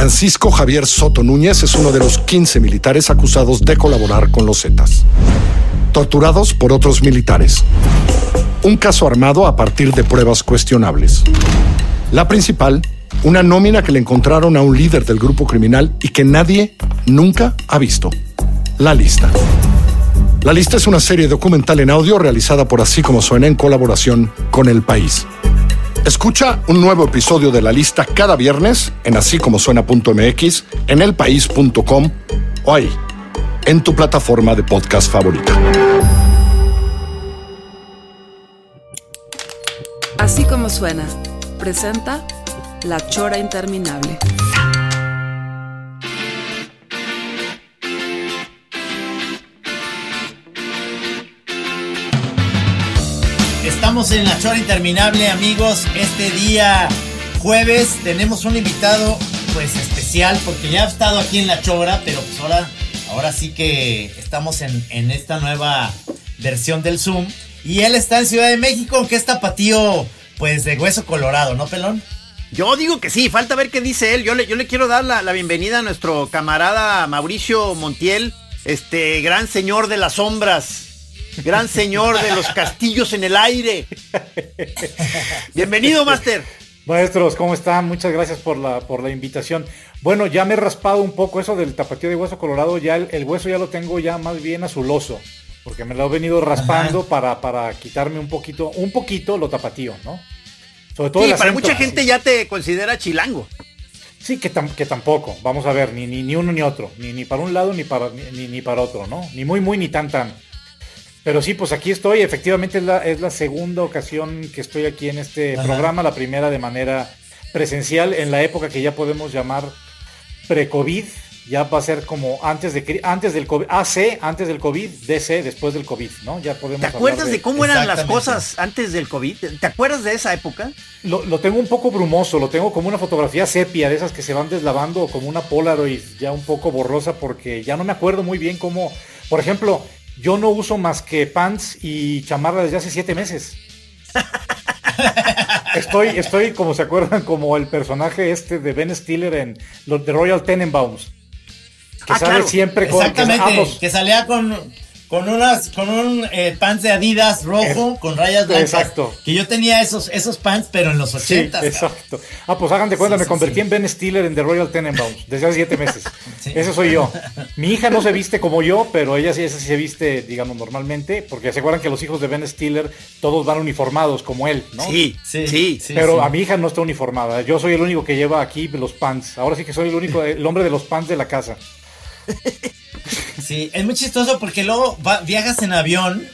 Francisco Javier Soto Núñez es uno de los 15 militares acusados de colaborar con los Zetas. Torturados por otros militares. Un caso armado a partir de pruebas cuestionables. La principal, una nómina que le encontraron a un líder del grupo criminal y que nadie nunca ha visto. La Lista. La Lista es una serie documental en audio realizada por Así Como Suena en colaboración con El País. Escucha un nuevo episodio de La Lista cada viernes en asícomosuena.mx, en elpaís.com o ahí, en tu plataforma de podcast favorita. Así Como Suena presenta La Chora Interminable. Estamos en La Chora Interminable, amigos. Este día jueves tenemos un invitado pues especial, porque ya ha estado aquí en La Chora, pero pues ahora sí que estamos en esta nueva versión del Zoom. Y él está en Ciudad de México, aunque es tapatío pues de hueso colorado, ¿no, pelón? Yo digo que sí, falta ver qué dice él. Yo le quiero dar la bienvenida a nuestro camarada Mauricio Montiel, gran señor de las sombras. Gran señor de los castillos en el aire. Bienvenido, Master. Maestros, ¿cómo están? Muchas gracias por la invitación. Bueno, ya me he raspado un poco eso del tapatío de hueso colorado. Ya el hueso ya lo tengo ya más bien azuloso, porque me lo he venido raspando para quitarme un poquito lo tapatío, ¿no? Sobre todo sí, para mucha gente ya te considera chilango. Sí, que tampoco. Vamos a ver, ni uno ni otro, ni para un lado ni para otro, ¿no? Ni muy ni tan. Pero sí, pues aquí estoy. Efectivamente es la segunda ocasión que estoy aquí en este programa, la primera de manera presencial, en la época que ya podemos llamar pre-COVID. Ya va a ser como antes del COVID, AC, antes del COVID, DC, después del COVID, ¿no? Ya podemos. ¿Te acuerdas de cómo eran las cosas antes del COVID? ¿Te acuerdas de esa época? Lo tengo un poco brumoso, lo tengo como una fotografía sepia, de esas que se van deslavando, o como una Polaroid ya un poco borrosa, porque ya no me acuerdo muy bien cómo. Por ejemplo, yo no uso más que pants y chamarra desde hace 7 meses. Estoy, como se acuerdan, como el personaje de Ben Stiller en los de Royal Tenenbaums. Que sale claro. Siempre con... Exactamente, que salía con un pants de Adidas rojo, con rayas blancas. Exacto. Que yo tenía esos pants, pero en los 80. Sí, exacto. Pues hagan de cuenta, me convertí en Ben Stiller en The Royal Tenenbaums desde hace 7 meses. Sí. Ese soy yo. Mi hija no se viste como yo, pero esa sí se viste, digamos, normalmente, porque se acuerdan que los hijos de Ben Stiller todos van uniformados como él, ¿no? Sí. Pero a mi hija no está uniformada. Yo soy el único que lleva aquí los pants. Ahora sí que soy el hombre de los pants de la casa. Sí, es muy chistoso porque luego viajas en avión,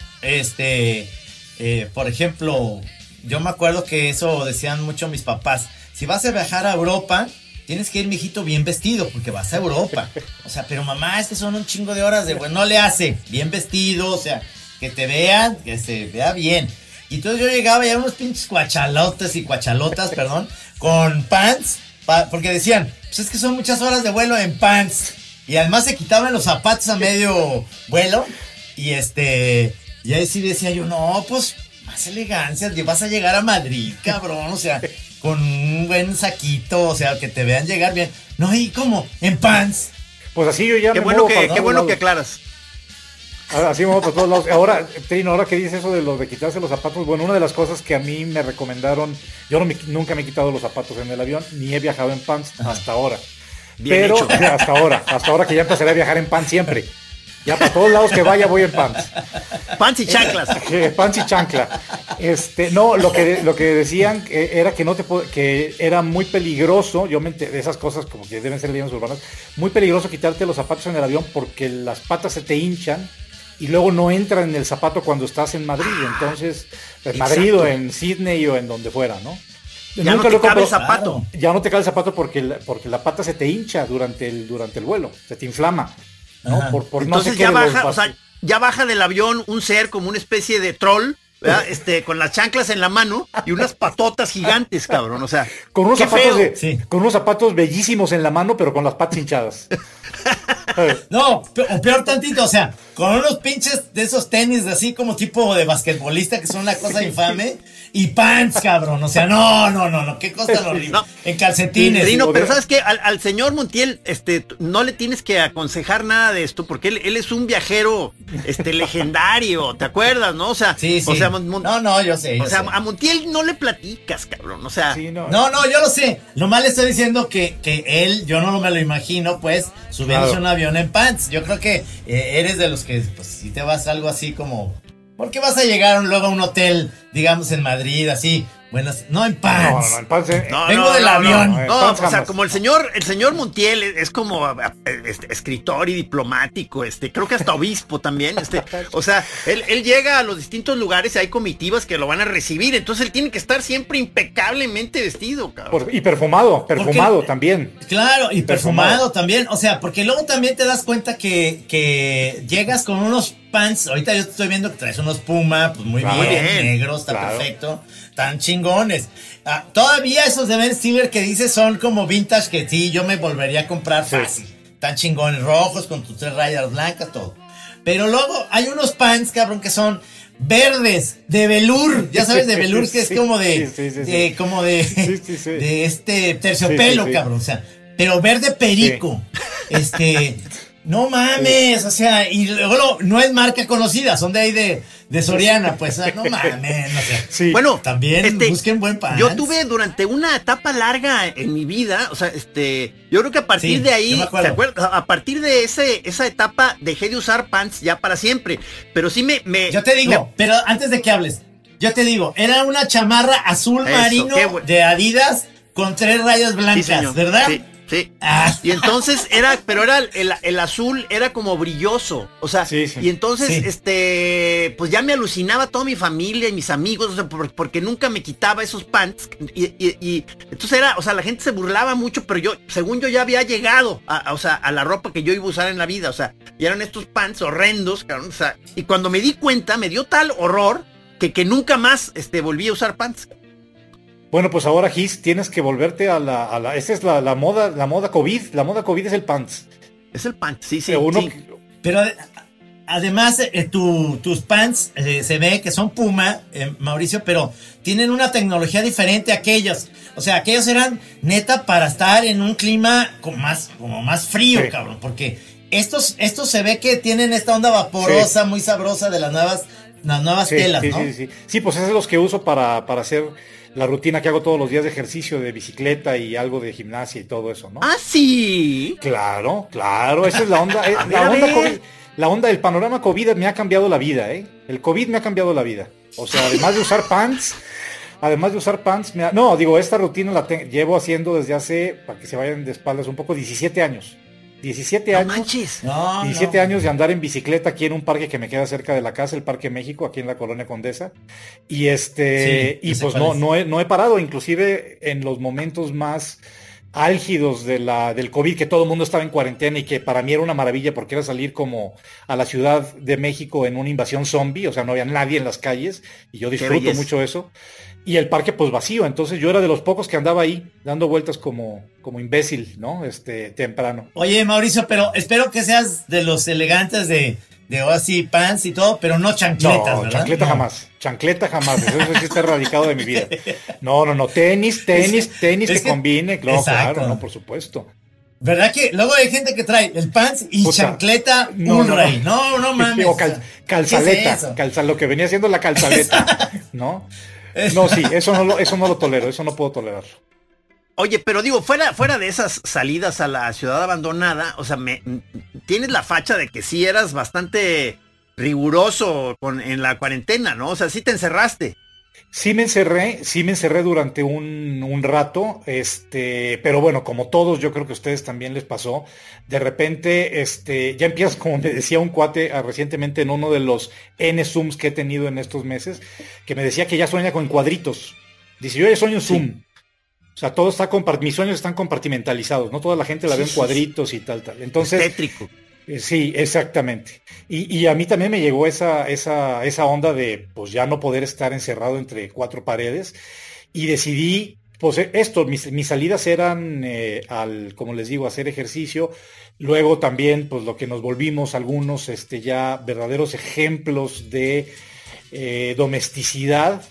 por ejemplo, yo me acuerdo que eso decían mucho mis papás: si vas a viajar a Europa, tienes que ir, mijito, bien vestido, porque vas a Europa. O sea, pero mamá, es que son un chingo de horas no le hace, bien vestido, o sea, que te vean, que se vea bien. Y entonces yo llegaba ya unos pinches cuachalotas, perdón, con pants, porque decían, pues es que son muchas horas de vuelo en pants. Y además se quitaban los zapatos a medio vuelo. Y ahí sí decía yo, no, pues más elegancia, vas a llegar a Madrid, cabrón. O sea, con un buen saquito, o sea, que te vean llegar bien. No, y como en pants. Pues así yo ya qué bueno que aclaras. Así me muevo por todos lados. Ahora, Trino, ahora que dices eso de quitarse los zapatos, bueno, una de las cosas que a mí me recomendaron, nunca me he quitado los zapatos en el avión, ni he viajado en pants hasta ahora. Bien hecho. hasta ahora que ya empezaré a viajar en pants siempre. Ya para todos lados que vaya voy en pants. Pants y chanclas. Pants y chancla. No, lo que decían era que era muy peligroso. Yo me enteré de esas cosas, como que deben ser leyendas urbanas. Muy peligroso quitarte los zapatos en el avión, porque las patas se te hinchan y luego no entran en el zapato cuando estás en Madrid. Entonces, en Madrid o en Sydney o en donde fuera, ¿no? Ya nunca no te cabe el zapato. Claro. Ya no te cabe el zapato porque la pata se te hincha durante el vuelo, se te inflama, ¿no? Por entonces no sé ya baja del avión un ser como una especie de troll, ¿verdad? Con las chanclas en la mano y unas patotas gigantes, cabrón. O sea, con unos zapatos bellísimos en la mano, pero con las patas hinchadas. No, o peor tantito, o sea, con unos pinches de esos tenis así como tipo de basquetbolista, que son una cosa infame, y pants, cabrón. O sea, no, qué cosa tan horrible. No. En calcetines. Rino, pero ¿sabes qué? Al señor Montiel, no le tienes que aconsejar nada de esto, porque él es un viajero, legendario, ¿te acuerdas, no? O sea, Sí. o sea, No, yo sé. o sea, a Montiel no le platicas, cabrón, o sea. Sí, No, yo lo sé. Lo mal estoy diciendo que él, yo no me lo imagino, pues, subiéndose a un avión en pants. Yo creo que eres de los que, pues, si te vas a algo así como... ¿Por qué vas a llegar luego a un hotel, digamos, en Madrid, así? Bueno, no en pants. No, en pants. Vengo del avión. No, o sea, jamás. como el señor Montiel es como escritor y diplomático, creo que hasta obispo también, o sea, él llega a los distintos lugares y hay comitivas que lo van a recibir, entonces él tiene que estar siempre impecablemente vestido, cabrón. Y perfumado también. Claro, y perfumado también, o sea, porque luego también te das cuenta que llegas con unos pants, ahorita yo estoy viendo que traes unos Puma, pues muy Claro. bien, Muy bien. negros, está Claro. perfecto, tan chingones. Todavía esos de Ben Stiller que dices son como vintage que sí, yo me volvería a comprar Sí. fácil. Tan chingones, rojos, con tus 3 rayas blancas, todo. Pero luego hay unos pants, cabrón, que son verdes, de velour, ya sabes, de velour, que es Sí, como de, sí. como de, Sí. de terciopelo, Sí. cabrón, o sea, pero verde perico, no mames, o sea, y luego no es marca conocida, son de ahí de Soriana, pues, no mames, o sea, Sí. Bueno, también busquen buen pants. yo tuve durante una etapa larga en mi vida, o sea, yo creo que a partir Sí, de yo ahí, me acuerdo. ¿te acuerdas? A partir de esa etapa dejé de usar pants ya para siempre, pero sí Yo te digo, pero antes de que hables, yo te digo, era una chamarra azul Eso, marino qué bueno. de Adidas con 3 rayas Sí, blancas, señor. ¿verdad? Sí, sí. Ah. Y entonces pero era el azul era como brilloso, o sea, Sí. y entonces, Sí. pues ya me alucinaba toda mi familia y mis amigos, o sea, porque nunca me quitaba esos pants, y entonces o sea, la gente se burlaba mucho, pero según yo ya había llegado o sea, a la ropa que yo iba a usar en la vida, o sea, y eran estos pants horrendos, cabrón, o sea, y cuando me di cuenta, me dio tal horror que nunca más, volví a usar pants. Bueno, pues ahora, Gis, tienes que volverte a la esa es la moda COVID. La moda COVID es el pants. Es el pants, sí. Uno, Sí. Pero además, tus pants se ve que son Puma, Mauricio, pero tienen una tecnología diferente a aquellos. O sea, aquellos eran neta para estar en un clima como más frío, Sí. cabrón. Porque estos se ve que tienen esta onda vaporosa, muy sabrosa de las nuevas sí, telas, sí, ¿no? sí. Sí, pues esos son los que uso para hacer la rutina que hago todos los días de ejercicio, de bicicleta y algo de gimnasia y todo eso, ¿no? Ah, sí. Claro, esa es la onda. A ver. COVID, la onda del panorama COVID me ha cambiado la vida, ¿eh? El COVID me ha cambiado la vida. O sea, además de usar pants, esta rutina llevo haciendo desde hace, para que se vayan de espaldas un poco, 17 años. 17 No años. manches. No, 17 no. años de andar en bicicleta aquí en un parque que me queda cerca de la casa, el Parque México, aquí en la Colonia Condesa. Y Sí, y ese pues cuál es. no he parado, inclusive en los momentos más álgidos del COVID, que todo el mundo estaba en cuarentena y que para mí era una maravilla porque era salir como a la Ciudad de México en una invasión zombie, o sea, no había nadie en las calles y yo disfruto belleza. mucho eso. Y el parque pues vacío, entonces yo era de los pocos que andaba ahí dando vueltas como imbécil, ¿no? Temprano. Oye, Mauricio, pero espero que seas de los elegantes de así pants y todo, pero no chancletas, No, ¿verdad? chancleta No. jamás. Chancleta jamás. Eso sí está erradicado de mi vida. No. Tenis Es que que- combine. No, Exacto. claro, no, por supuesto. ¿Verdad que luego hay gente que trae el pants y Puta, chancleta no, Ulray? No mames. O o sea, calzaleta. ¿qué es eso? Lo que venía siendo la calzaleta. ¿No? No, sí, eso no lo tolero. Eso no puedo tolerar. Oye, pero digo, fuera de esas salidas a la ciudad abandonada, o sea, tienes la facha de que sí eras bastante riguroso en la cuarentena, ¿no? O sea, sí te encerraste. Sí me encerré durante un rato, pero bueno, como todos, yo creo que a ustedes también les pasó, de repente, ya empiezas, como me decía un cuate recientemente en uno de los N Zooms que he tenido en estos meses, que me decía que ya sueña con cuadritos. Dice, yo ya sueño en Zoom. O sea, todo está mis sueños están compartimentalizados, ¿no? Toda la gente la ve en cuadritos y tal. Entonces, Tétrico. sí, exactamente. Y a mí también me llegó esa onda de pues ya no poder estar encerrado entre cuatro paredes y decidí, pues mis salidas eran como les digo, hacer ejercicio. Luego también, pues lo que nos volvimos algunos ya verdaderos ejemplos de domesticidad,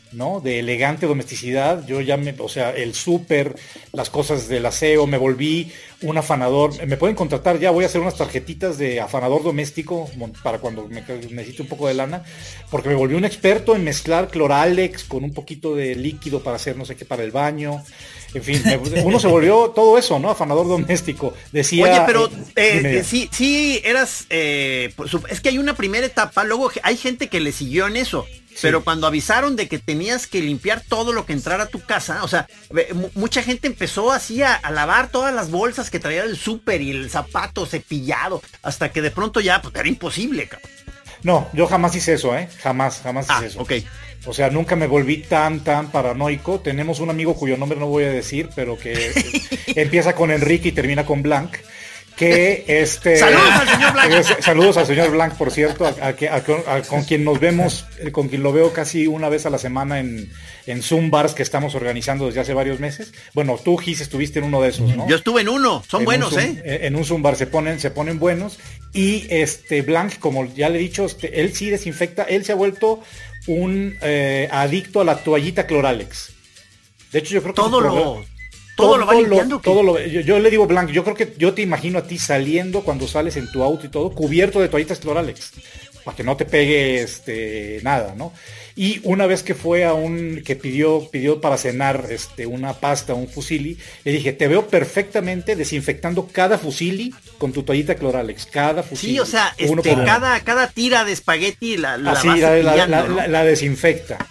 ¿no? De elegante domesticidad. Yo ya o sea, el súper, las cosas del aseo, me volví un afanador. Me pueden contratar ya, voy a hacer unas tarjetitas de afanador doméstico para cuando necesite un poco de lana, porque me volví un experto en mezclar Cloralex con un poquito de líquido para hacer no sé qué para el baño. En fin, uno se volvió todo eso, ¿no? Afanador doméstico. Decía. Oye, pero sí eras. Es que hay una primera etapa, luego hay gente que le siguió en eso. Sí. Pero cuando avisaron de que tenías que limpiar todo lo que entrara a tu casa, o sea, mucha gente empezó así a lavar todas las bolsas que traía el súper y el zapato cepillado, hasta que de pronto ya pues, era imposible, cabrón. No, yo jamás hice eso, jamás hice eso. Ok. O sea, nunca me volví tan paranoico. Tenemos un amigo cuyo nombre no voy a decir, pero que empieza con Enrique y termina con Blanc. Que saludos al señor Blanc. Saludos al señor Blanc, por cierto, con quien nos vemos, con quien lo veo casi una vez a la semana en Zoom bars que estamos organizando desde hace varios meses. Bueno, tú, Gis, estuviste en uno de esos, ¿no? Yo estuve en uno, son buenos, En un Zoom bar se ponen buenos. Y Blanc, como ya le he dicho, él sí desinfecta, él se ha vuelto un adicto a la toallita Cloralex. De hecho, yo creo que todo lo va limpiando. Yo le digo, Blanc, yo creo que yo te imagino a ti saliendo cuando sales en tu auto y todo, cubierto de toallitas Cloralex, para que no te pegue nada, ¿no? Y una vez que fue que pidió para cenar una pasta, un fusilli, le dije, te veo perfectamente desinfectando cada fusilli con tu toallita Cloralex, cada fusilli. Sí, o sea, cada tira de espagueti la desinfecta.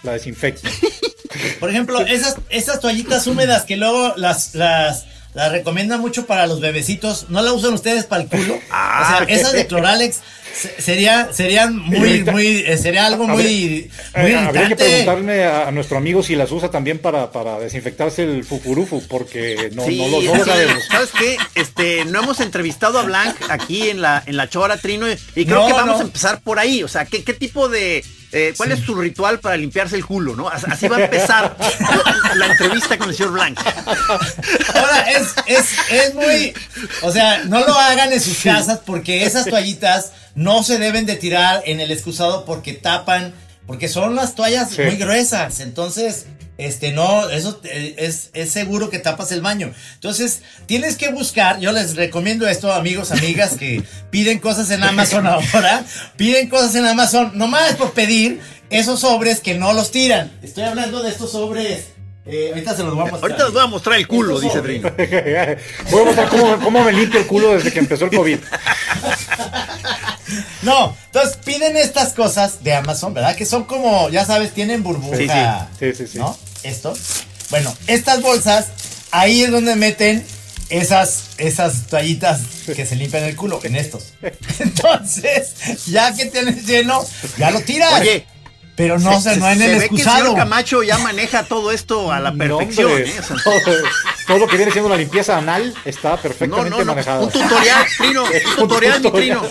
Por ejemplo, esas toallitas húmedas que luego las recomiendan mucho para los bebecitos, ¿no la usan ustedes para el culo? O sea, esas de Cloralex serían sería algo muy habría que preguntarle a nuestro amigo si las usa también para desinfectarse el fufurufu, porque no lo sabemos. ¿Sabes qué? No hemos entrevistado a Blanc aquí en la Chora, Trino, y creo que vamos a empezar por ahí. O sea, ¿qué tipo de ¿cuál es su ritual para limpiarse el culo, no? Así va a empezar la entrevista con el señor Blanc. Ahora, es muy... O sea, no lo hagan en sus casas, porque esas toallitas no se deben de tirar en el excusado porque tapan, porque son las toallas muy gruesas. Entonces, no, eso es seguro que tapas el baño. Entonces, tienes que buscar, yo les recomiendo esto, amigos, amigas, que piden cosas en Amazon ahora, nomás por pedir esos sobres que no los tiran. Estoy hablando de estos sobres, ahorita se los voy a mostrar. Ahorita les voy a mostrar el culo, dice Trino. Voy a mostrar cómo me limpio el culo desde que empezó el COVID. No, entonces piden estas cosas de Amazon, ¿verdad? Que son como, ya sabes, tienen burbuja. Sí. ¿No? Esto. Bueno, estas bolsas, ahí es donde meten esas toallitas que se limpian el culo, en estos. Entonces, ya que tienes lleno, ya lo tiras. Oye, pero no en el excusado. Se ve que el señor Camacho ya maneja todo esto a la perfección. Todo lo que viene siendo la limpieza anal está perfectamente manejado. Un tutorial, Trino. Un tutorial, mi Trino.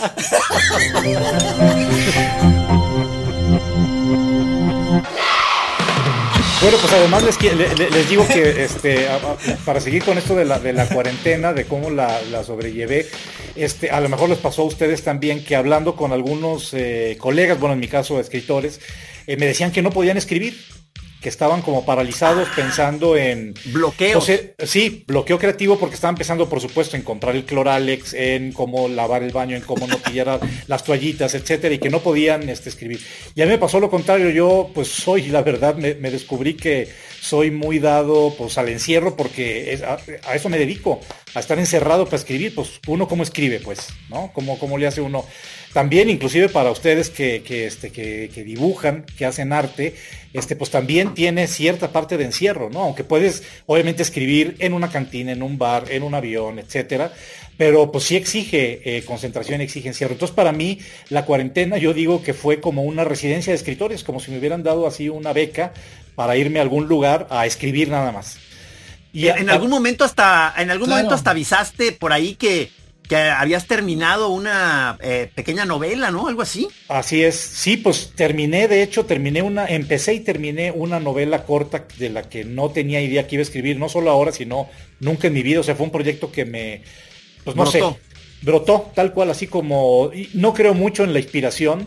Bueno, pues además les digo que para seguir con esto de la cuarentena, de cómo la sobrellevé, a lo mejor les pasó a ustedes también que hablando con algunos colegas, bueno, en mi caso escritores, me decían que no podían escribir, que estaban como paralizados pensando en... Bloqueo. Sí, bloqueo creativo, porque estaban pensando, por supuesto, en comprar el Cloralex, en cómo lavar el baño, en cómo no pillar las toallitas, etcétera, y que no podían escribir. Y a mí me pasó lo contrario. Yo, pues, la verdad, me descubrí que soy muy dado, pues, al encierro, porque a eso me dedico, a estar encerrado para escribir. Pues, uno cómo escribe, pues, ¿no? ¿Cómo le hace uno? También, inclusive para ustedes que dibujan, que hacen arte, pues también tiene cierta parte de encierro, ¿no? Aunque puedes, obviamente, escribir en una cantina, en un bar, en un avión, etcétera, pero pues sí exige concentración, exige encierro. Entonces, para mí, la cuarentena, yo digo que fue como una residencia de escritores, como si me hubieran dado así una beca para irme a algún lugar a escribir nada más. Y en algún momento hasta avisaste por ahí que habías terminado una pequeña novela, ¿no? Algo así. Así es. Sí, pues empecé y terminé una novela corta de la que no tenía idea que iba a escribir, no solo ahora, sino nunca en mi vida. O sea, fue un proyecto que brotó tal cual, así como, no creo mucho en la inspiración,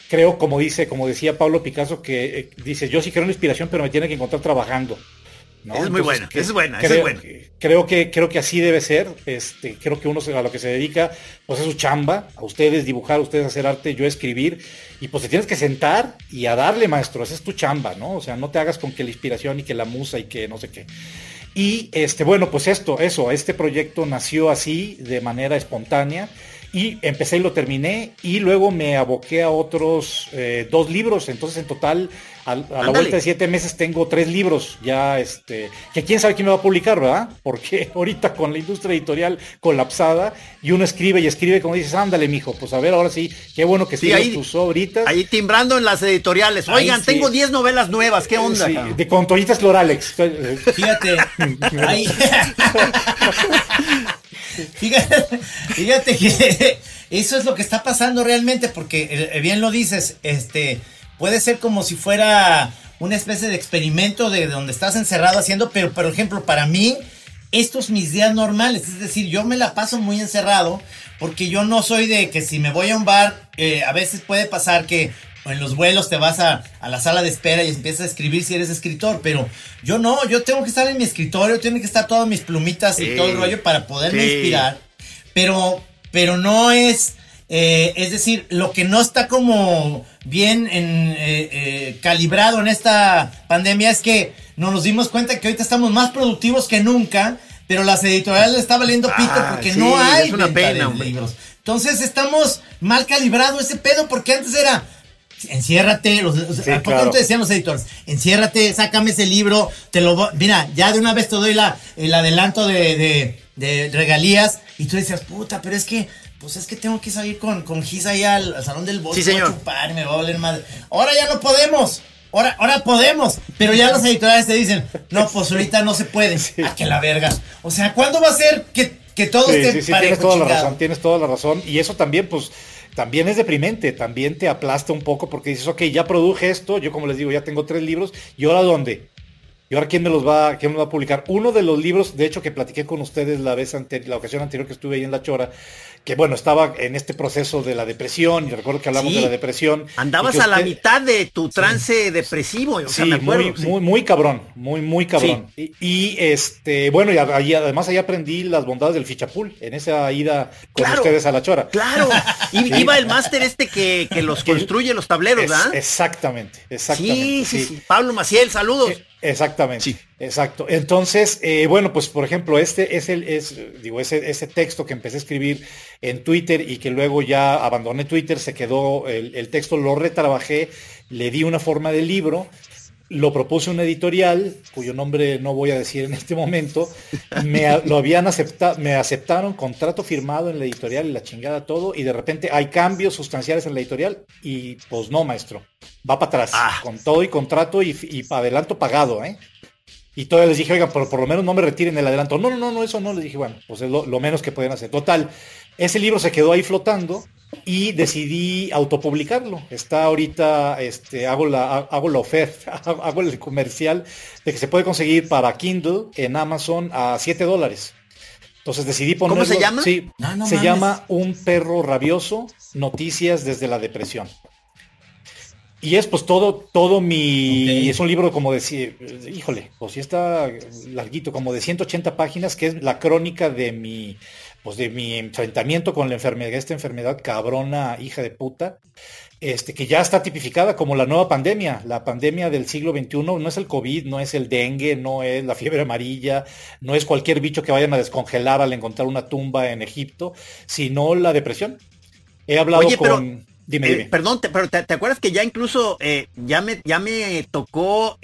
creo, como decía Pablo Picasso, que dice, yo sí creo en la inspiración, pero me tiene que encontrar trabajando, ¿no? Es muy buena, es buena. Creo que así debe ser. Creo que uno a lo que se dedica, pues es su chamba, a ustedes dibujar, a ustedes hacer arte, yo escribir, y pues te tienes que sentar y a darle, maestro, esa es tu chamba, ¿no? O sea, no te hagas con que la inspiración y que la musa y que no sé qué. Y bueno, pues este proyecto nació así, de manera espontánea, y empecé y lo terminé, y luego me aboqué a otros 2 libros. Entonces en total a la vuelta de 7 meses tengo 3 libros ya, que quién sabe quién me va a publicar, ¿verdad? Porque ahorita con la industria editorial colapsada, y uno escribe y escribe, como dices, ándale, mijo, pues a ver, ahora sí, qué bueno que escribes tus obritas. Ahí timbrando en las editoriales. Oigan, sí, tengo 10 novelas nuevas, ¿qué onda? Sí, con toallitas Cloralex. Fíjate, ahí... Fíjate que eso es lo que está pasando realmente, porque bien lo dices, puede ser como si fuera una especie de experimento de donde estás encerrado haciendo, pero por ejemplo, para mí, estos mis días normales, es decir, yo me la paso muy encerrado, porque yo no soy de que si me voy a un bar, a veces puede pasar que en los vuelos te vas a la sala de espera y empiezas a escribir si eres escritor, pero yo no, yo tengo que estar en mi escritorio, tienen que estar todas mis plumitas y todo el rollo para poderme inspirar, pero no es, es decir, lo que no está como bien calibrado en esta pandemia es que nos dimos cuenta que ahorita estamos más productivos que nunca, pero las editoriales les está valiendo pito porque no hay es una pena, libros. Entonces estamos mal calibrado ese pedo, porque antes era... Enciérrate, ¿por qué no te decían los editores? Enciérrate, sácame ese libro, mira, ya de una vez te doy el adelanto de regalías, y tú decías, puta, pero es que tengo que salir con Gis ahí al salón del bosque, sí, a chupar, me va a valer madre. Ahora ya no podemos, ahora podemos, pero ya los editoriales te dicen, no, pues ahorita no se puede, que la verga. O sea, ¿cuándo va a ser que todo esté parejo? Tienes toda la razón, y eso también, pues, también es deprimente, también te aplasta un poco, porque dices, ok, ya produje esto, yo como les digo, ya tengo 3 libros, ¿y ahora dónde? ¿Y ahora quién me los va a publicar? Uno de los libros, de hecho, que platiqué con ustedes la ocasión anterior que estuve ahí en La Chora, que bueno, estaba en este proceso de la depresión, y recuerdo que hablamos de la depresión. Andabas a la mitad de tu trance depresivo, o sea, me acuerdo. Muy cabrón, muy cabrón. Sí. Y bueno, y además ahí aprendí las bondades del fichapool, en esa ida con ustedes a La Chora. Claro, iba el máster que los construye los tableros, ¿verdad? Exactamente. Sí. Pablo Maciel, saludos. Exactamente, sí. Exacto. Entonces, bueno, pues por ejemplo, ese texto que empecé a escribir en Twitter y que luego ya abandoné Twitter, se quedó el texto, lo retrabajé, le di una forma de libro, lo propuse a una editorial, cuyo nombre no voy a decir en este momento, me aceptaron, contrato firmado en la editorial y la chingada todo, y de repente hay cambios sustanciales en la editorial y pues no, maestro, va para atrás, con todo y contrato y adelanto pagado, Y todavía les dije, oigan, por lo menos no me retiren el adelanto. No, eso no, les dije, bueno, pues es lo menos que pueden hacer. Total, ese libro se quedó ahí flotando y decidí autopublicarlo. Está ahorita, hago la oferta, hago el comercial de que se puede conseguir para Kindle en Amazon a $7. Entonces decidí ponerlo. ¿Cómo se llama? Sí, se llama Un perro rabioso, noticias desde la depresión. Y es pues todo mi... Es un libro como de... Híjole, pues sí está larguito, como de 180 páginas, que es la crónica de mi enfrentamiento con la enfermedad, esta enfermedad cabrona, hija de puta, que ya está tipificada como la nueva pandemia, la pandemia del siglo XXI. No es el COVID, no es el dengue, no es la fiebre amarilla, no es cualquier bicho que vayan a descongelar al encontrar una tumba en Egipto, sino la depresión. He hablado con... Dime. Perdón, pero te acuerdas que ya incluso ya me tocó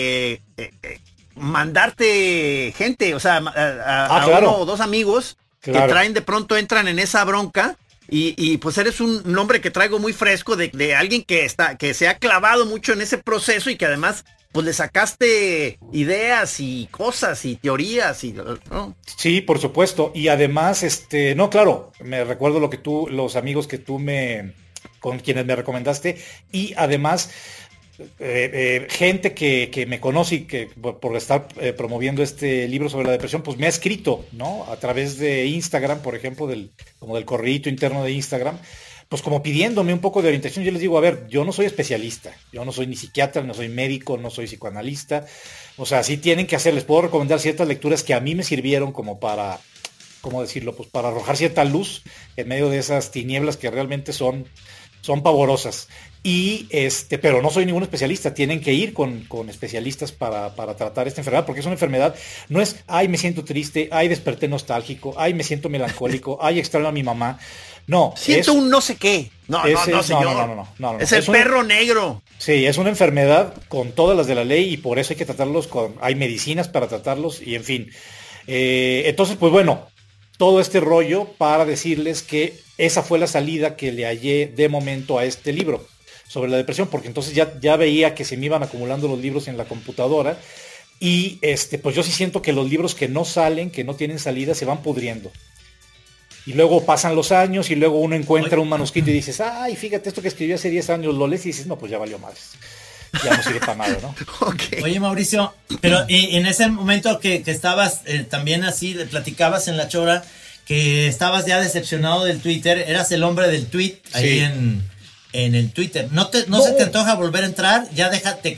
mandarte gente, o sea, a claro. 1 o 2 amigos que entran en esa bronca, y pues eres un nombre que traigo muy fresco de alguien que se ha clavado mucho en ese proceso y que además pues le sacaste ideas y cosas y teorías ¿no? Sí, por supuesto. Y además, no, claro, me recuerdo los amigos que con quienes me recomendaste, y además gente que me conoce y que por estar promoviendo este libro sobre la depresión, pues me ha escrito, ¿no? A través de Instagram, por ejemplo, como del correíto interno de Instagram, pues como pidiéndome un poco de orientación. Yo les digo, a ver, yo no soy especialista, yo no soy ni psiquiatra, no soy médico, no soy psicoanalista. O sea, sí tienen que hacer, les puedo recomendar ciertas lecturas que a mí me sirvieron como para, ¿cómo decirlo? Pues para arrojar cierta luz en medio de esas tinieblas que realmente son pavorosas. Y pero no soy ningún especialista, tienen que ir con especialistas para tratar esta enfermedad, porque es una enfermedad, no es, ay, me siento triste, ay, desperté nostálgico, ay, me siento melancólico, ay, extraño a mi mamá. No. Siento un no sé qué. No, señor. No. Es el perro negro. Sí, es una enfermedad con todas las de la ley y por eso hay que tratarlos hay medicinas para tratarlos y en fin. Entonces, pues bueno, todo este rollo para decirles que esa fue la salida que le hallé de momento a este libro sobre la depresión, porque entonces ya veía que se me iban acumulando los libros en la computadora y pues yo sí siento que los libros que no salen, que no tienen salida, se van pudriendo. Y luego pasan los años y luego uno encuentra un manuscrito y dices, ay, fíjate, esto que escribí hace 10 años, lo lees y dices, no, pues ya valió madres. Ya no sirve para nada, ¿no? Okay. Oye, Mauricio, pero en ese momento que estabas también así, platicabas en La Chora, que estabas ya decepcionado del Twitter, eras el hombre del tweet ahí Sí. en el Twitter. ¿No se te antoja volver a entrar? Ya te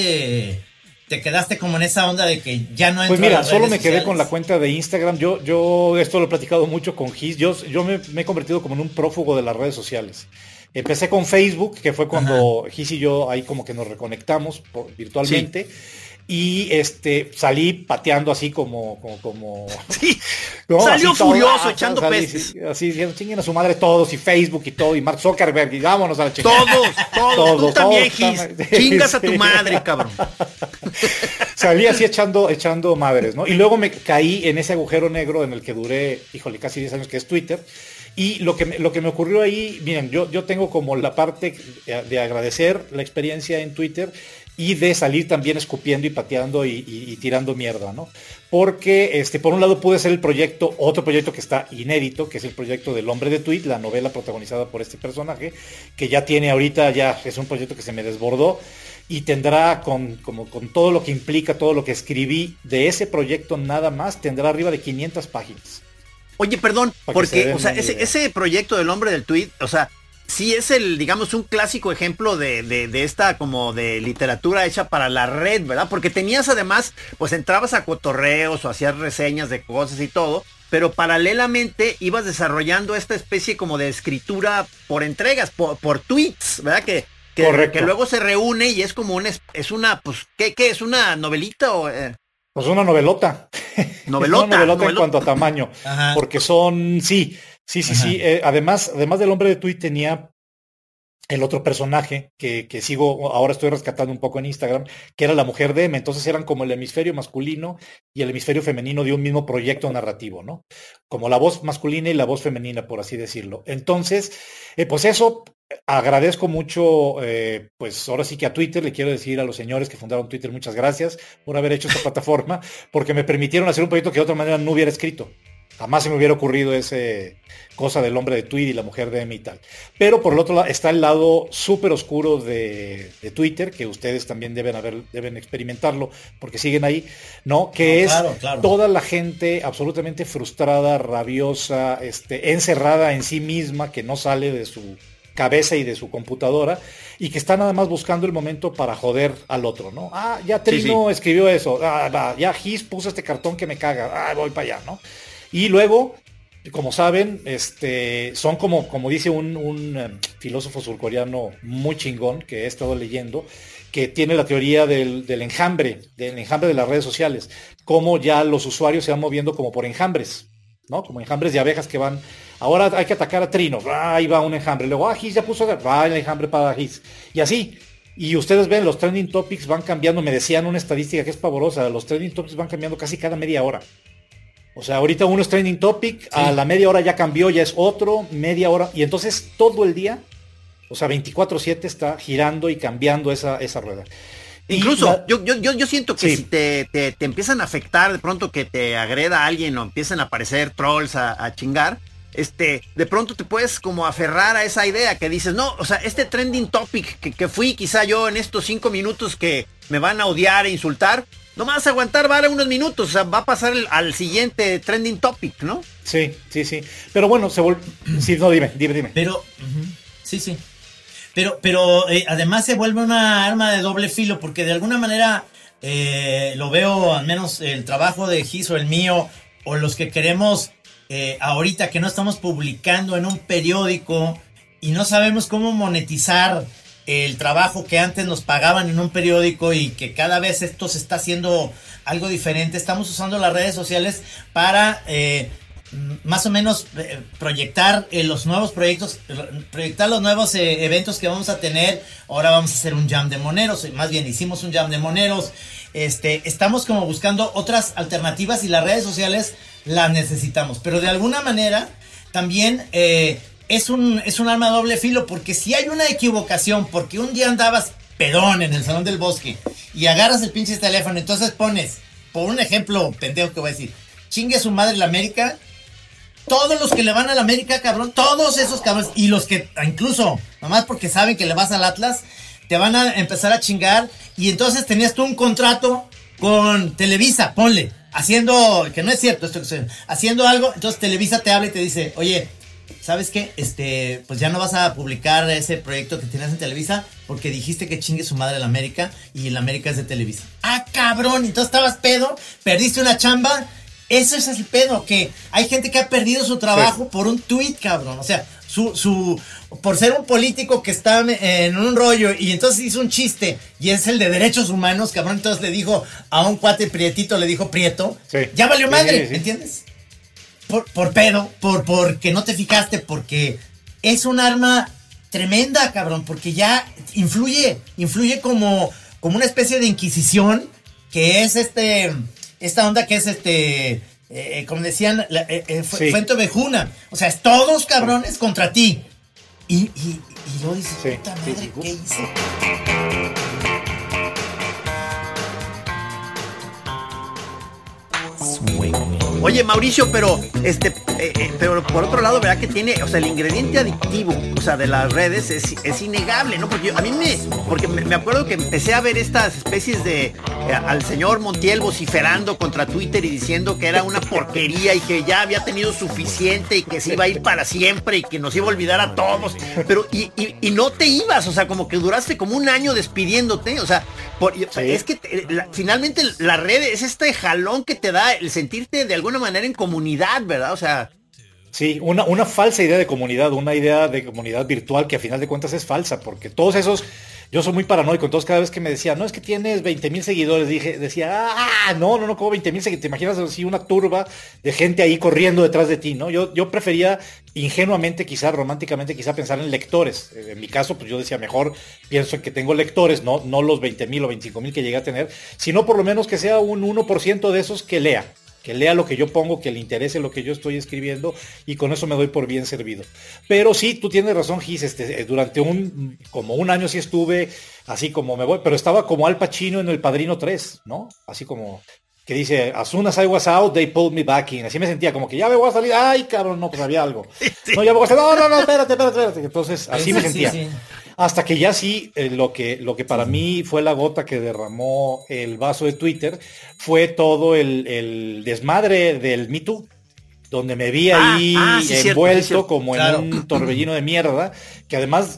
quedaste como en esa onda de que ya no entro. Pues mira, a las solo redes me quedé sociales. con la cuenta de Instagram. Yo esto lo he platicado mucho con Gis. Yo me he convertido como en un prófugo de las redes sociales. Empecé con Facebook, que fue cuando Gis y yo ahí como que nos reconectamos virtualmente. Sí. Y salí pateando así como Sí. ¿no? Salió así todo, furioso, echando pestes. Así diciendo, chinguen a su madre todos, y Facebook y todo, y Mark Zuckerberg, y vámonos a la chingada. Todos. Tú también, todos, Gis. Chingas a tu madre, cabrón. Salí así echando madres, ¿no? Y luego me caí en ese agujero negro en el que duré, híjole, casi 10 años, que es Twitter. Y lo que me ocurrió ahí, miren, yo tengo como la parte de agradecer la experiencia en Twitter y de salir también escupiendo y pateando y tirando mierda, ¿no? Porque, por un lado pude hacer otro proyecto que está inédito, que es el proyecto del Hombre de Tweet, la novela protagonizada por este personaje, que ya es un proyecto que se me desbordó y tendrá con todo lo que implica, todo lo que escribí de ese proyecto nada más, tendrá arriba de 500 páginas. Oye, perdón, porque, o sea, ese proyecto del Hombre del Tweet, o sea, sí es digamos, un clásico ejemplo de esta como de literatura hecha para la red, ¿verdad? Porque tenías además, pues entrabas a cotorreos o hacías reseñas de cosas y todo, pero paralelamente ibas desarrollando esta especie como de escritura por entregas, por tweets, ¿verdad? Que luego se reúne y es como es una, pues, ¿qué es? ¿Una novelita o...? Pues una novelota. Novelota. Una novelota en cuanto a tamaño. Ajá. Porque son, sí. Además del Hombre de Tweet tenía el otro personaje que ahora estoy rescatando un poco en Instagram, que era la mujer de M. Entonces eran como el hemisferio masculino y el hemisferio femenino de un mismo proyecto narrativo, ¿no? Como la voz masculina y la voz femenina, por así decirlo. Entonces, pues eso, agradezco mucho, pues ahora sí que a Twitter, le quiero decir a los señores que fundaron Twitter, muchas gracias por haber hecho esta plataforma, porque me permitieron hacer un proyecto que de otra manera no hubiera escrito. Jamás se me hubiera ocurrido ese cosa del Hombre de Tweet y la mujer de M y tal. Pero por el otro lado está el lado súper oscuro de Twitter, que ustedes también deben experimentarlo, porque siguen ahí, ¿no? Que claro. Toda la gente absolutamente frustrada, rabiosa, encerrada en sí misma, que no sale de su cabeza y de su computadora, y que está nada más buscando el momento para joder al otro, ¿no? Ah, ya Trino escribió eso, ya Gis puso este cartón que me caga, voy para allá, ¿no? Y luego, como saben, son como dice un filósofo surcoreano muy chingón que he estado leyendo, que tiene la teoría del enjambre de las redes sociales, cómo ya los usuarios se van moviendo como por enjambres, ¿no? Como enjambres de abejas que van, ahora hay que atacar a Trino, ahí va un enjambre, luego Gis ya puso, va el enjambre para Gis, y así. Y ustedes ven, los trending topics van cambiando, me decían una estadística que es pavorosa, los trending topics van cambiando casi cada media hora. O sea, ahorita uno es trending topic, a la media hora ya cambió, ya es otro, media hora, y entonces todo el día, o sea, 24/7 está girando y cambiando esa rueda. Incluso, yo siento que si te empiezan a afectar de pronto que te agreda alguien o empiezan a aparecer trolls a chingar, de pronto te puedes como aferrar a esa idea que dices, no, o sea, este trending topic que fui quizá yo en estos 5 minutos que me van a odiar e insultar, no me vas a aguantar, vale unos minutos, o sea, va a pasar al siguiente trending topic, ¿no? Sí. Pero bueno, sí, no, dime. Pero, Sí, sí. Pero además se vuelve una arma de doble filo, porque de alguna manera lo veo, al menos el trabajo de Gis o el mío, o los que queremos ahorita que no estamos publicando en un periódico y no sabemos cómo monetizar el trabajo que antes nos pagaban en un periódico, y que cada vez esto se está haciendo algo diferente. Estamos usando las redes sociales para más o menos proyectar los nuevos proyectos, proyectar los nuevos eventos que vamos a tener. Ahora vamos a hacer un jam de moneros, más bien hicimos un jam de moneros. Estamos como buscando otras alternativas, y las redes sociales las necesitamos, pero de alguna manera también es un arma de doble filo, porque si hay una equivocación, porque un día andabas pedón en el Salón del Bosque y agarras el pinche teléfono, entonces pones, por un ejemplo pendejo que voy a decir, chingue a su madre la América, todos los que le van a la América, cabrón, todos esos cabrones, y los que incluso, nomás porque saben que le vas al Atlas, te van a empezar a chingar, y entonces tenías tú un contrato con Televisa, ponle, haciendo, que no es cierto esto que estoy haciendo algo, entonces Televisa te habla y te dice, oye, ¿sabes qué? Pues ya no vas a publicar ese proyecto que tienes en Televisa porque dijiste que chingue su madre la América, y la América es de Televisa. ¡Ah, cabrón! Entonces estabas pedo, perdiste una chamba. Eso es el pedo, que hay gente que ha perdido su trabajo por un tuit, cabrón. O sea, por ser un político que está en un rollo, y entonces hizo un chiste, y es el de derechos humanos, cabrón. Entonces le dijo a un cuate prietito, le dijo prieto. Sí. Ya valió madre, sí. ¿Entiendes? Por pedo, porque no te fijaste, porque es un arma tremenda, cabrón, porque ya influye como una especie de inquisición, que es esta onda que es como decían, Fuente Ovejuna. O sea, es todos cabrones contra ti. Y luego dices, puta madre, ¿qué hice? Oye, Mauricio, pero por otro lado, ¿verdad que tiene, o sea, el ingrediente adictivo, o sea, de las redes es innegable, ¿no? Porque me acuerdo que empecé a ver estas especies de al señor Montiel vociferando contra Twitter y diciendo que era una porquería y que ya había tenido suficiente y que se iba a ir para siempre y que nos iba a olvidar a todos, pero y no te ibas, o sea, como que duraste como un año despidiéndote, o sea, es que finalmente la red es este jalón que te da el sentirte de alguna manera en comunidad, ¿verdad? O sea... Sí, una falsa idea de comunidad, una idea de comunidad virtual que a final de cuentas es falsa, porque todos esos, yo soy muy paranoico, entonces cada vez que me decían, no, es que tienes 20,000 seguidores, decía, no, como 20,000 seguidores, te imaginas así una turba de gente ahí corriendo detrás de ti, ¿no? Yo prefería ingenuamente, quizá románticamente, pensar en lectores. En mi caso, pues yo decía, mejor pienso en que tengo lectores, no los 20,000 o 25,000 que llegué a tener, sino por lo menos que sea un 1% de esos que lea lo que yo pongo, que le interese lo que yo estoy escribiendo, y con eso me doy por bien servido. Pero sí, tú tienes razón, Gis, durante como un año sí estuve así como me voy, pero estaba como Al Pacino en El Padrino 3, ¿no? Así como que dice, as soon as I was out, they pulled me back in. Así me sentía, como que ya me voy a salir, ay, cabrón, no, pues había algo. Sí. No, ya me voy a salir, no, espérate. Entonces, así me sentía. Sí. Hasta que ya sí, lo que para mí fue la gota que derramó el vaso de Twitter, fue todo el desmadre del Me Too, donde me vi ahí envuelto como en un torbellino de mierda, que además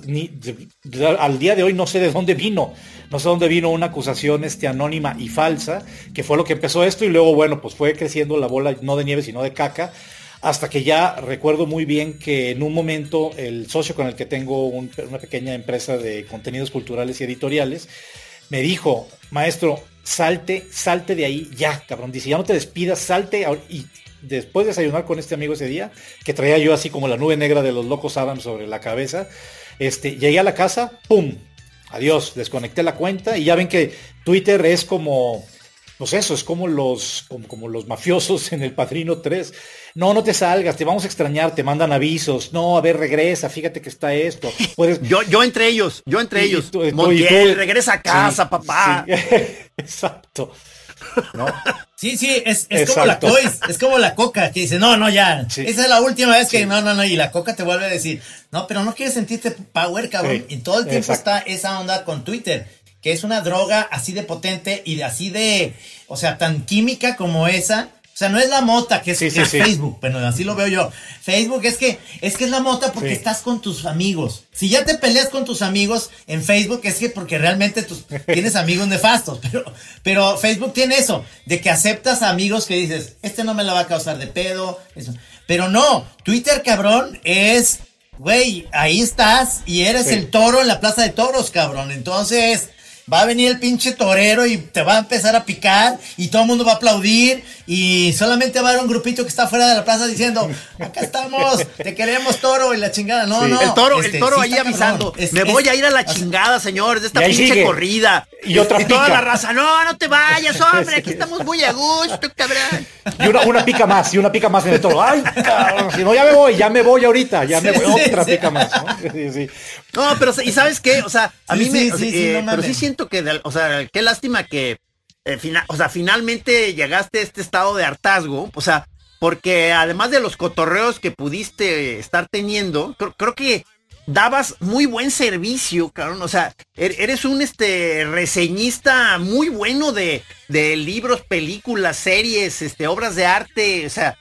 al día de hoy no sé de dónde vino. No sé dónde vino una acusación anónima y falsa, que fue lo que empezó esto, y luego, bueno, pues fue creciendo la bola, no de nieve, sino de caca, hasta que ya recuerdo muy bien que en un momento el socio con el que tengo una pequeña empresa de contenidos culturales y editoriales, me dijo, maestro, salte de ahí ya, cabrón. Dice, ya no te despidas, salte. Y después de desayunar con este amigo ese día, que traía yo así como la nube negra de los locos Adams sobre la cabeza, llegué a la casa, ¡pum! Adiós, desconecté la cuenta, y ya ven que Twitter es como... Pues eso, es como los mafiosos en El Padrino 3. No te salgas, te vamos a extrañar, te mandan avisos. No, a ver, regresa, fíjate que está esto. Puedes... Yo entre ellos. Montiel, regresa a casa, sí, papá. Sí. Exacto. ¿No? Sí, es como la Cois, es como la Coca, que dice, no, ya. Sí. Esa es la última vez que no, y la Coca te vuelve a decir, no, pero no quieres sentirte power, cabrón. Sí. Y todo el tiempo está esa onda con Twitter, que es una droga así de potente y así de, o sea, tan química como esa, O sea, no es la mota, que es, Sí, es sí. Facebook, bueno, así lo veo yo. Facebook es que es la mota porque Sí. estás con tus amigos. Si ya te peleas con tus amigos en Facebook, es que porque realmente tienes amigos nefastos. Pero Facebook tiene eso, de que aceptas a amigos que dices, este no me la va a causar de pedo. Eso. Pero no, Twitter, cabrón, es, güey, ahí estás y eres Sí. el toro en la plaza de toros, cabrón. Entonces va a venir el pinche torero y te va a empezar a picar y todo el mundo va a aplaudir y solamente va a haber un grupito que está fuera de la plaza diciendo, acá estamos, te queremos, toro, y la chingada. No, Sí. no. El toro sí ahí está avisando, cabrón. me voy a ir a la chingada, señores, de esta Y ahí pinche sigue. corrida. Y otra toda pica. la raza, no te vayas, hombre, aquí estamos muy a gusto, cabrón. Y una pica más, en el toro. Ay, cabrón, si no, ya me voy ahorita, ya me voy, Sí, otra sí. pica más, ¿no? Sí, sí. No, pero ¿y sabes qué? O sea, a Sí, mí sí, me, sí, o sea, sí, no pero mames. sí siento que, o sea, qué lástima que, finalmente llegaste a este estado de hartazgo, o sea, porque además de los cotorreos que pudiste estar teniendo, creo que dabas muy buen servicio, cabrón, o sea, eres un reseñista muy bueno de libros, películas, series, obras de arte, o sea,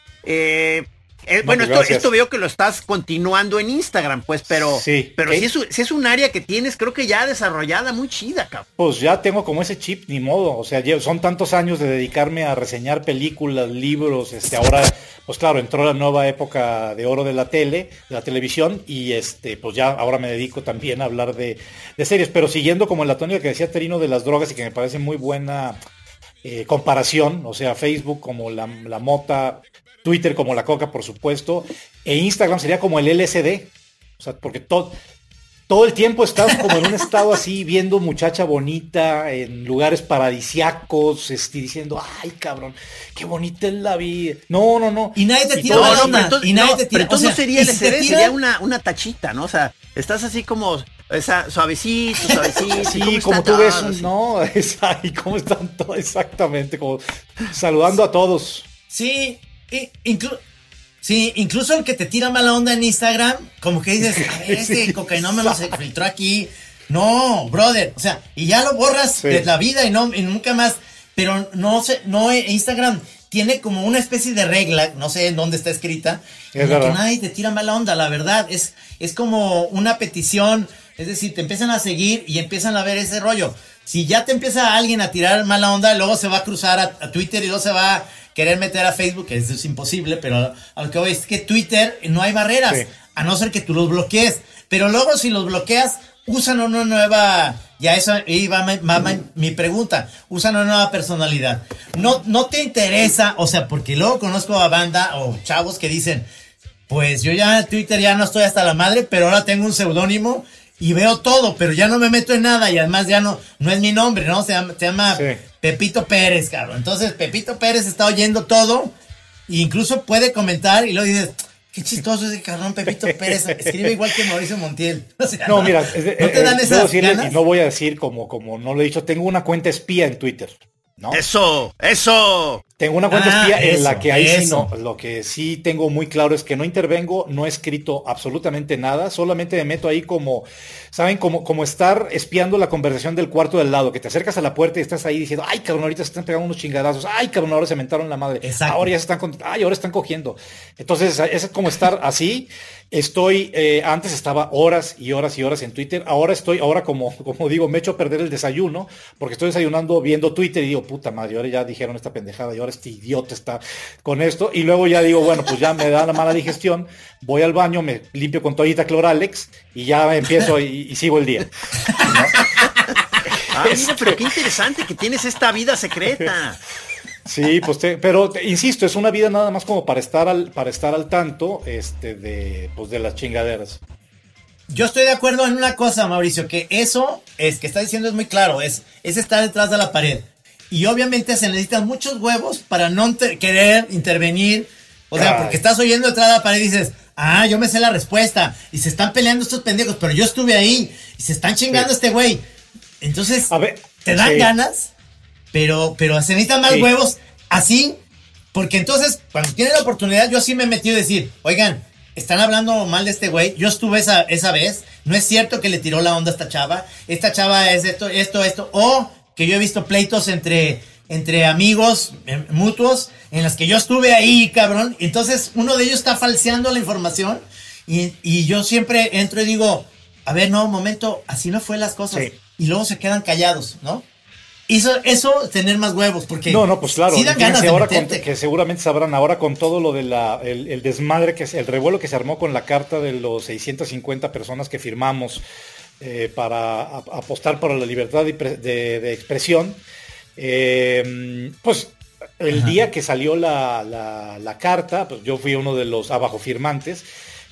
bueno, gracias. esto veo que lo estás continuando en Instagram, pues, pero Sí. sí es un área que tienes, creo que ya desarrollada, muy chida, cabrón. Pues ya tengo como ese chip, ni modo, o sea, son tantos años de dedicarme a reseñar películas, libros, ahora, pues claro, entró la nueva época de oro de la televisión, y pues ya ahora me dedico también a hablar de series, pero siguiendo como la tónica que decía Terino de las drogas, y que me parece muy buena comparación, o sea, Facebook como la mota, Twitter como la coca, por supuesto, e Instagram sería como el LSD, o sea, porque todo el tiempo estás como en un estado así, viendo muchacha bonita, en lugares paradisiacos, diciendo, ay, cabrón, qué bonita es la vida. No. Y nadie te tira todo la eso- onda. entonces, y nadie te tira, pero entonces o sea, no sería y si te LSD, tiran- sería una tachita, ¿no? O sea, estás así como suavecito, Sí, como está tú ves, todo? Sí. no, y cómo están todos, exactamente, como saludando a todos. Sí, incluso el que te tira mala onda en Instagram, como que dices, a ver, este cocaína me lo se filtró aquí. No, brother, o sea, y ya lo borras Sí. de la vida y nunca más. Pero Instagram tiene como una especie de regla, no sé en dónde está escrita, Es en la que verdad. nadie te tira mala onda, la verdad. Es como una petición, es decir, te empiezan a seguir y empiezan a ver ese rollo. Si ya te empieza alguien a tirar mala onda, luego se va a cruzar a Twitter y luego se va a querer meter a Facebook, que eso es imposible, pero a lo que voy es que Twitter no hay barreras, Sí. a no ser que tú los bloquees. Pero luego si los bloqueas, usan una nueva, ya eso, ahí va mi pregunta, usan una nueva personalidad. No te interesa, o sea, porque luego conozco a banda o chavos que dicen, pues yo ya en Twitter ya no estoy hasta la madre, pero ahora tengo un seudónimo y veo todo, pero ya no me meto en nada y además ya no es mi nombre, ¿no? Se llama Sí. Pepito Pérez, cabrón. Entonces Pepito Pérez está oyendo todo e incluso puede comentar y luego dices, qué chistoso ese cabrón Pepito Pérez, escribe igual que Mauricio Montiel. O sea, No, mira, ¿no te dan debo esas decirles, ganas? y no voy a decir como no lo he dicho, tengo una cuenta espía en Twitter, ¿no? Eso. Tengo una cuenta espía en la que ahí sí eso. no, lo que sí tengo muy claro es que no intervengo, no he escrito absolutamente nada, solamente me meto ahí como, ¿saben? Como estar espiando la conversación del cuarto del lado, que te acercas a la puerta y estás ahí diciendo, ay, cabrón, ahorita se están pegando unos chingadazos, ay, cabrón, ahora se mentaron la madre, Exacto. ahora ya se están, ahora están cogiendo. Entonces, es como estar así. Antes estaba horas y horas y horas en Twitter, ahora como digo, me echo a perder el desayuno, porque estoy desayunando viendo Twitter y digo, puta madre, ahora ya dijeron esta pendejada y ahora este idiota está con esto, y luego ya digo, bueno, pues ya me da la mala digestión, voy al baño, me limpio con toallita Cloralex y ya empiezo y sigo el día. Ah, mira, pero qué interesante que tienes esta vida secreta. Sí, pues insisto, es una vida nada más como para estar al tanto de las chingaderas. Yo estoy de acuerdo en una cosa, Mauricio, que eso es que está diciendo es muy claro, es estar detrás de la pared. Y obviamente se necesitan muchos huevos para no querer intervenir. O sea, Ay. porque estás oyendo detrás de la pared y dices, yo me sé la respuesta. Y se están peleando estos pendejos, pero yo estuve ahí. Y se están chingando Sí. este güey. Entonces, A ver, te dan sí. ganas, pero se necesitan más Sí. huevos así. Porque entonces, cuando tiene la oportunidad, yo sí me he metido a decir, oigan, están hablando mal de este güey. Yo estuve esa vez. No es cierto que le tiró la onda a esta chava. Esta chava es esto. O que yo he visto pleitos entre entre amigos mutuos en las que yo estuve ahí, cabrón. Entonces uno de ellos está falseando la información y yo siempre entro y digo, a ver, no, un momento, así no fue las cosas. Sí. Y luego se quedan callados, ¿no? Eso tener más huevos, porque No, pues claro, sí dan ganas de ahora meterte. que seguramente sabrán ahora con todo lo de el desmadre, el revuelo que se armó con la carta de los 650 personas que firmamos para apostar por la libertad de expresión, pues el día que salió la carta, pues yo fui uno de los abajo firmantes,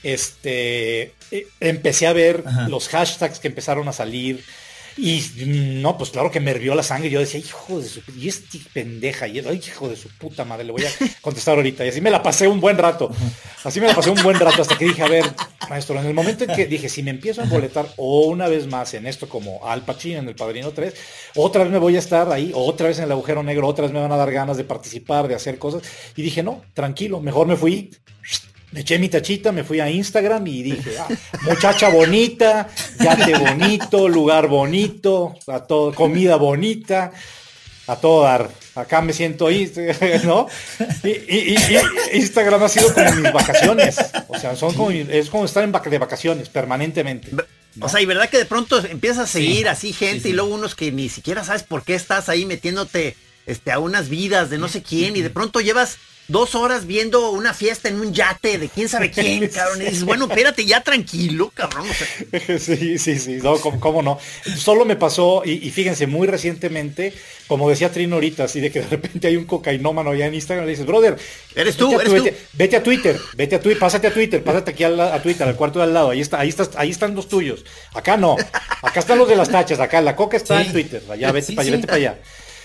empecé a ver los hashtags que empezaron a salir. Y no, pues claro que me hirvió la sangre. Yo decía, hijo de su... Y este pendeja, hijo de su puta madre, le voy a contestar ahorita. Y así me la pasé un buen rato. Hasta que dije, a ver, maestro, en el momento en que dije, si me empiezo a boletar una vez más en esto como Al Pacino en El Padrino 3, otra vez me voy a estar ahí, otra vez en el agujero negro, otra vez me van a dar ganas de participar, de hacer cosas. Y dije, no, tranquilo, mejor me fui... Me eché mi tachita, me fui a Instagram y dije, muchacha bonita, yate bonito, lugar bonito, comida bonita, a todo dar. Acá me siento ahí, ¿no? Y Instagram ha sido como mis vacaciones. O sea, es como estar de vacaciones permanentemente, ¿no? O sea, y verdad que de pronto empiezas a seguir así gente y luego unos que ni siquiera sabes por qué estás ahí metiéndote a unas vidas de no sé quién y de pronto llevas 2 horas viendo una fiesta en un yate de quién sabe quién, cabrón. Y dices, bueno, espérate, ya tranquilo, cabrón. O sea. Sí, no, ¿cómo no? Solo me pasó, y fíjense, muy recientemente, como decía Trino ahorita, así de que de repente hay un cocainómano allá en Instagram, le dices, brother, eres tú. Vete a Twitter, pásate a Twitter, pásate aquí a Twitter, al cuarto de al lado, ahí están los tuyos. Acá no, acá están los de las tachas, acá la coca está en Twitter, allá, vete para allá.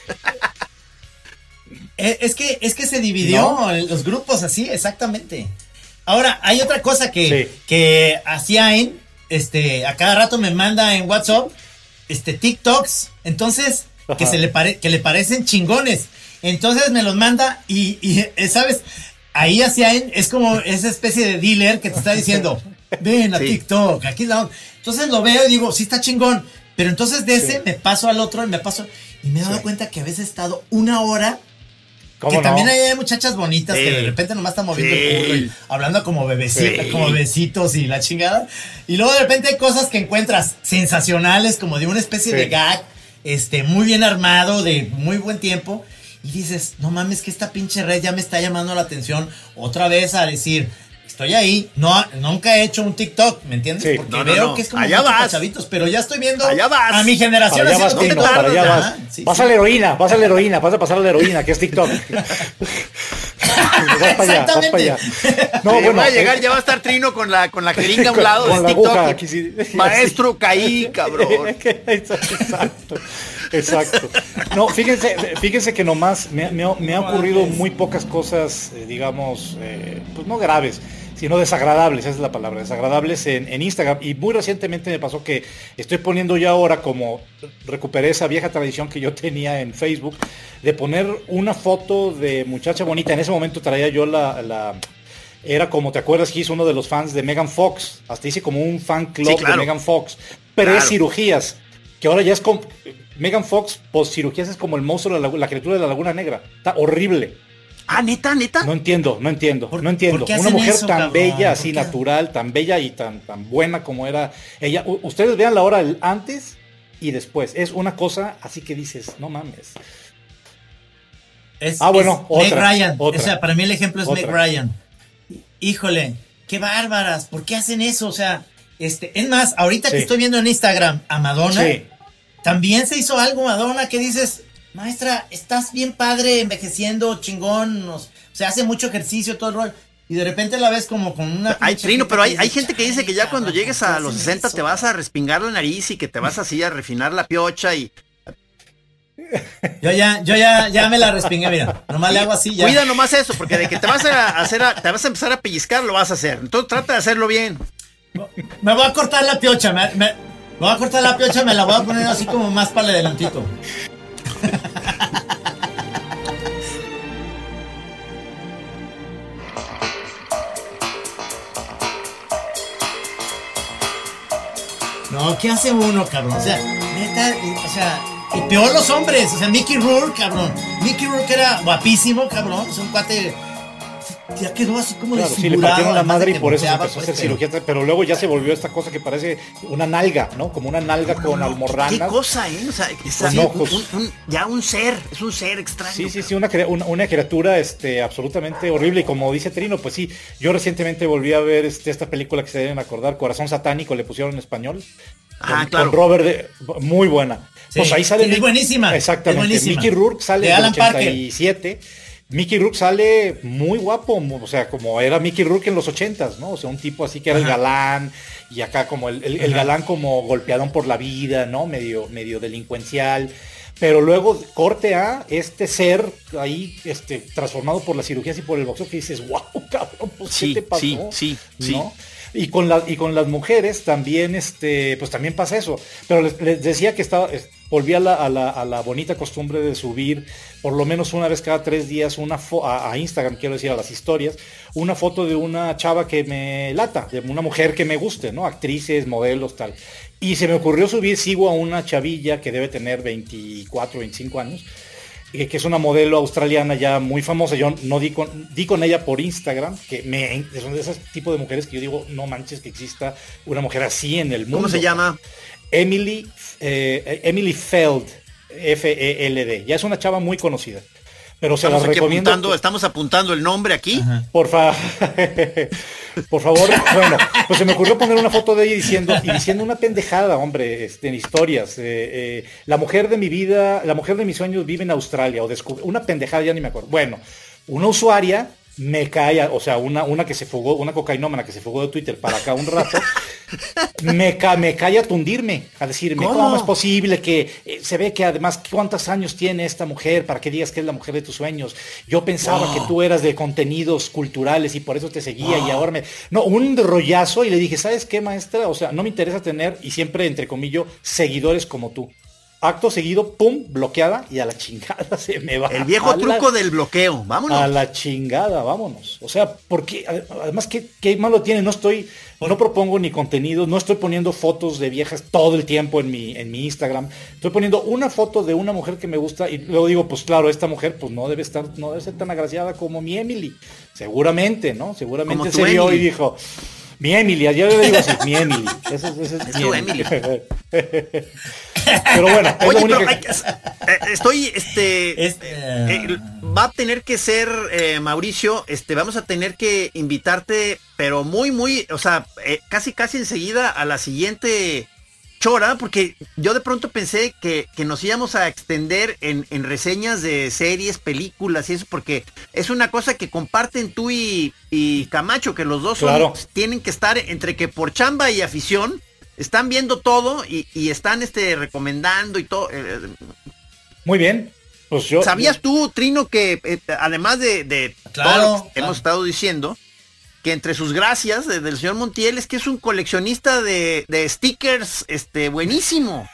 Es que se dividió en los grupos así, exactamente. Ahora, hay otra cosa que hacía a cada rato me manda en WhatsApp, TikToks, entonces, que le parecen chingones. Entonces me los manda y ¿sabes? Ahí es como esa especie de dealer que te está diciendo, ven a TikTok, aquí es la onda. Entonces lo veo y digo, sí está chingón, pero entonces de ese me paso al otro y me he dado cuenta que a veces he estado 1 hora. Que también hay muchachas bonitas que de repente nomás están moviendo el culo y hablando como bebecitos y la chingada. Y luego de repente hay cosas que encuentras sensacionales, como de una especie de gag, muy bien armado, de muy buen tiempo. Y dices, no mames, que esta pinche red ya me está llamando la atención otra vez a decir, estoy ahí. No, nunca he hecho un TikTok, ¿me entiendes? Sí. Porque veo que es como allá vas, chavitos, pero ya estoy viendo a mi generación. Para allá vas, Tino, para allá vas. Vas a la heroína, vas a pasar a la heroína, que es TikTok. Vas para allá. No, bueno, va a llegar, ya va a estar Trino con la jeringa a un lado de TikTok. Aguja, aquí sí, maestro, sí. Caí, cabrón. Exacto. No, fíjense que nomás me ha ocurrido muy pocas cosas, digamos, pues no graves, sino desagradables, esa es la palabra, desagradables en Instagram. Y muy recientemente me pasó que estoy poniendo ya ahora, como recuperé esa vieja tradición que yo tenía en Facebook, de poner una foto de muchacha bonita. En ese momento traía yo era como, ¿te acuerdas que hizo uno de los fans de Megan Fox? Hasta hice como un fan club de Megan Fox. Pre-cirugías, que ahora ya es como... Megan Fox, post cirugías, es como el monstruo de la criatura de la Laguna Negra. Está horrible. Ah, ¿neta? No entiendo. Una mujer eso, tan bella, así natural, tan bella y tan buena como era ella. Ustedes vean la hora antes y después. Es una cosa así que dices, no mames. Bueno, otra, Meg Ryan. Otra. O sea, para mí el ejemplo es Meg Ryan. Híjole, qué bárbaras. ¿Por qué hacen eso? O sea, es más, ahorita que estoy viendo en Instagram a Madonna, también se hizo algo, Madonna, que dices, maestra, estás bien padre, envejeciendo, chingón, o sea, hace mucho ejercicio, todo el rol, y de repente la ves como con una... Ay, Trino, pero hay gente que dice que ya cuando llegues a los 60 te vas a respingar la nariz y que te vas así a refinar la piocha y... Yo ya me la respingué, mira, nomás le hago así ya. Cuida nomás eso, porque de que te vas a empezar a pellizcar, lo vas a hacer, entonces trata de hacerlo bien. Me voy a cortar la piocha, me voy a cortar la piocha, me la voy a poner así como más para el adelantito. No, ¿qué hace uno, cabrón? O sea, neta, Y peor los hombres, o sea, Mickey Rourke, cabrón. Mickey Rourke era guapísimo, cabrón. Es un cuate. Ya quedó así como claro, sí, le partieron la madre y por eso se empezó a hacer cirugía, pero luego ya se volvió esta cosa que parece una nalga, ¿no? Como una nalga con almorranas. ¿Qué cosa, O sea, ya un ser, es un ser extraño. Sí, una criatura absolutamente horrible. Y como dice Trino, pues sí, yo recientemente volví a ver esta película que se deben acordar, Corazón Satánico, le pusieron en español. Claro. Con Robert, muy buena. Sí, pues ahí sale. Es buenísima. Exactamente. Es buenísima. Mickey Rourke sale de en el Alan 87. Mickey Rourke sale muy guapo, o sea, como era Mickey Rourke en los 80s, ¿no? O sea, un tipo así que era el galán, y acá como el galán como golpeadón por la vida, ¿no? Medio delincuencial. Pero luego corte a este ser ahí, transformado por las cirugías y por el boxeo, que dices, wow, cabrón, pues ¿qué te pasó? Sí. ¿No? Y con las mujeres también, pues también pasa eso. Pero les decía que volví a la bonita costumbre de subir por lo menos una vez cada 3 días a Instagram, quiero decir, a las historias, una foto de una chava que me lata, de una mujer que me guste, ¿no? Actrices, modelos, tal. Y se me ocurrió sigo a una chavilla que debe tener 24, 25 años, que es una modelo australiana ya muy famosa. Yo no di con ella por Instagram, que son de esos tipos de mujeres que yo digo, no manches que exista una mujer así en el mundo. ¿Cómo se llama? Emily Feld, Feld. Ya es una chava muy conocida. Pero se las recomiendo. Estamos apuntando el nombre aquí. Por favor, bueno, pues se me ocurrió poner una foto de ella diciendo una pendejada, hombre, en historias. La mujer de mi vida, la mujer de mis sueños vive en Australia, una pendejada, ya ni me acuerdo. Bueno, una usuaria me cae, o sea, una que se fugó, una cocainómana que se fugó de Twitter para acá un rato, me cae a tundirme, a decirme, ¿cómo es posible que se ve que además cuántos años tiene esta mujer para que digas que es la mujer de tus sueños? Yo pensaba que tú eras de contenidos culturales y por eso te seguía y ahora un rollazo, y le dije, ¿sabes qué, maestra? O sea, no me interesa tener, y siempre entre comillas, seguidores como tú. Acto seguido, pum, bloqueada, y a la chingada se me va. El viejo truco del bloqueo, vámonos. A la chingada, vámonos. O sea, porque además, ¿qué malo tiene? No propongo ni contenido, no estoy poniendo fotos de viejas todo el tiempo en mi Instagram. Estoy poniendo una foto de una mujer que me gusta y luego digo, pues claro, esta mujer pues no debe ser tan agraciada como mi Emily. Seguramente, ¿no? Seguramente se vio y dijo, mi Emily, yo le digo así, mi Emily. Ese es tu Emily. Pero bueno, es oye, la única va a tener que ser, Mauricio, vamos a tener que invitarte, pero muy, o sea, casi enseguida a la siguiente chora, porque yo de pronto pensé que nos íbamos a extender en reseñas de series, películas y eso, porque es una cosa que comparten tú y Camacho, que los dos tienen que estar entre que por chamba y afición están viendo todo y están recomendando y todo. Muy bien. Pues ¿Sabías tú, Trino, que además de todo lo que hemos estado diciendo, que entre sus gracias del señor Montiel es que es un coleccionista de stickers buenísimo?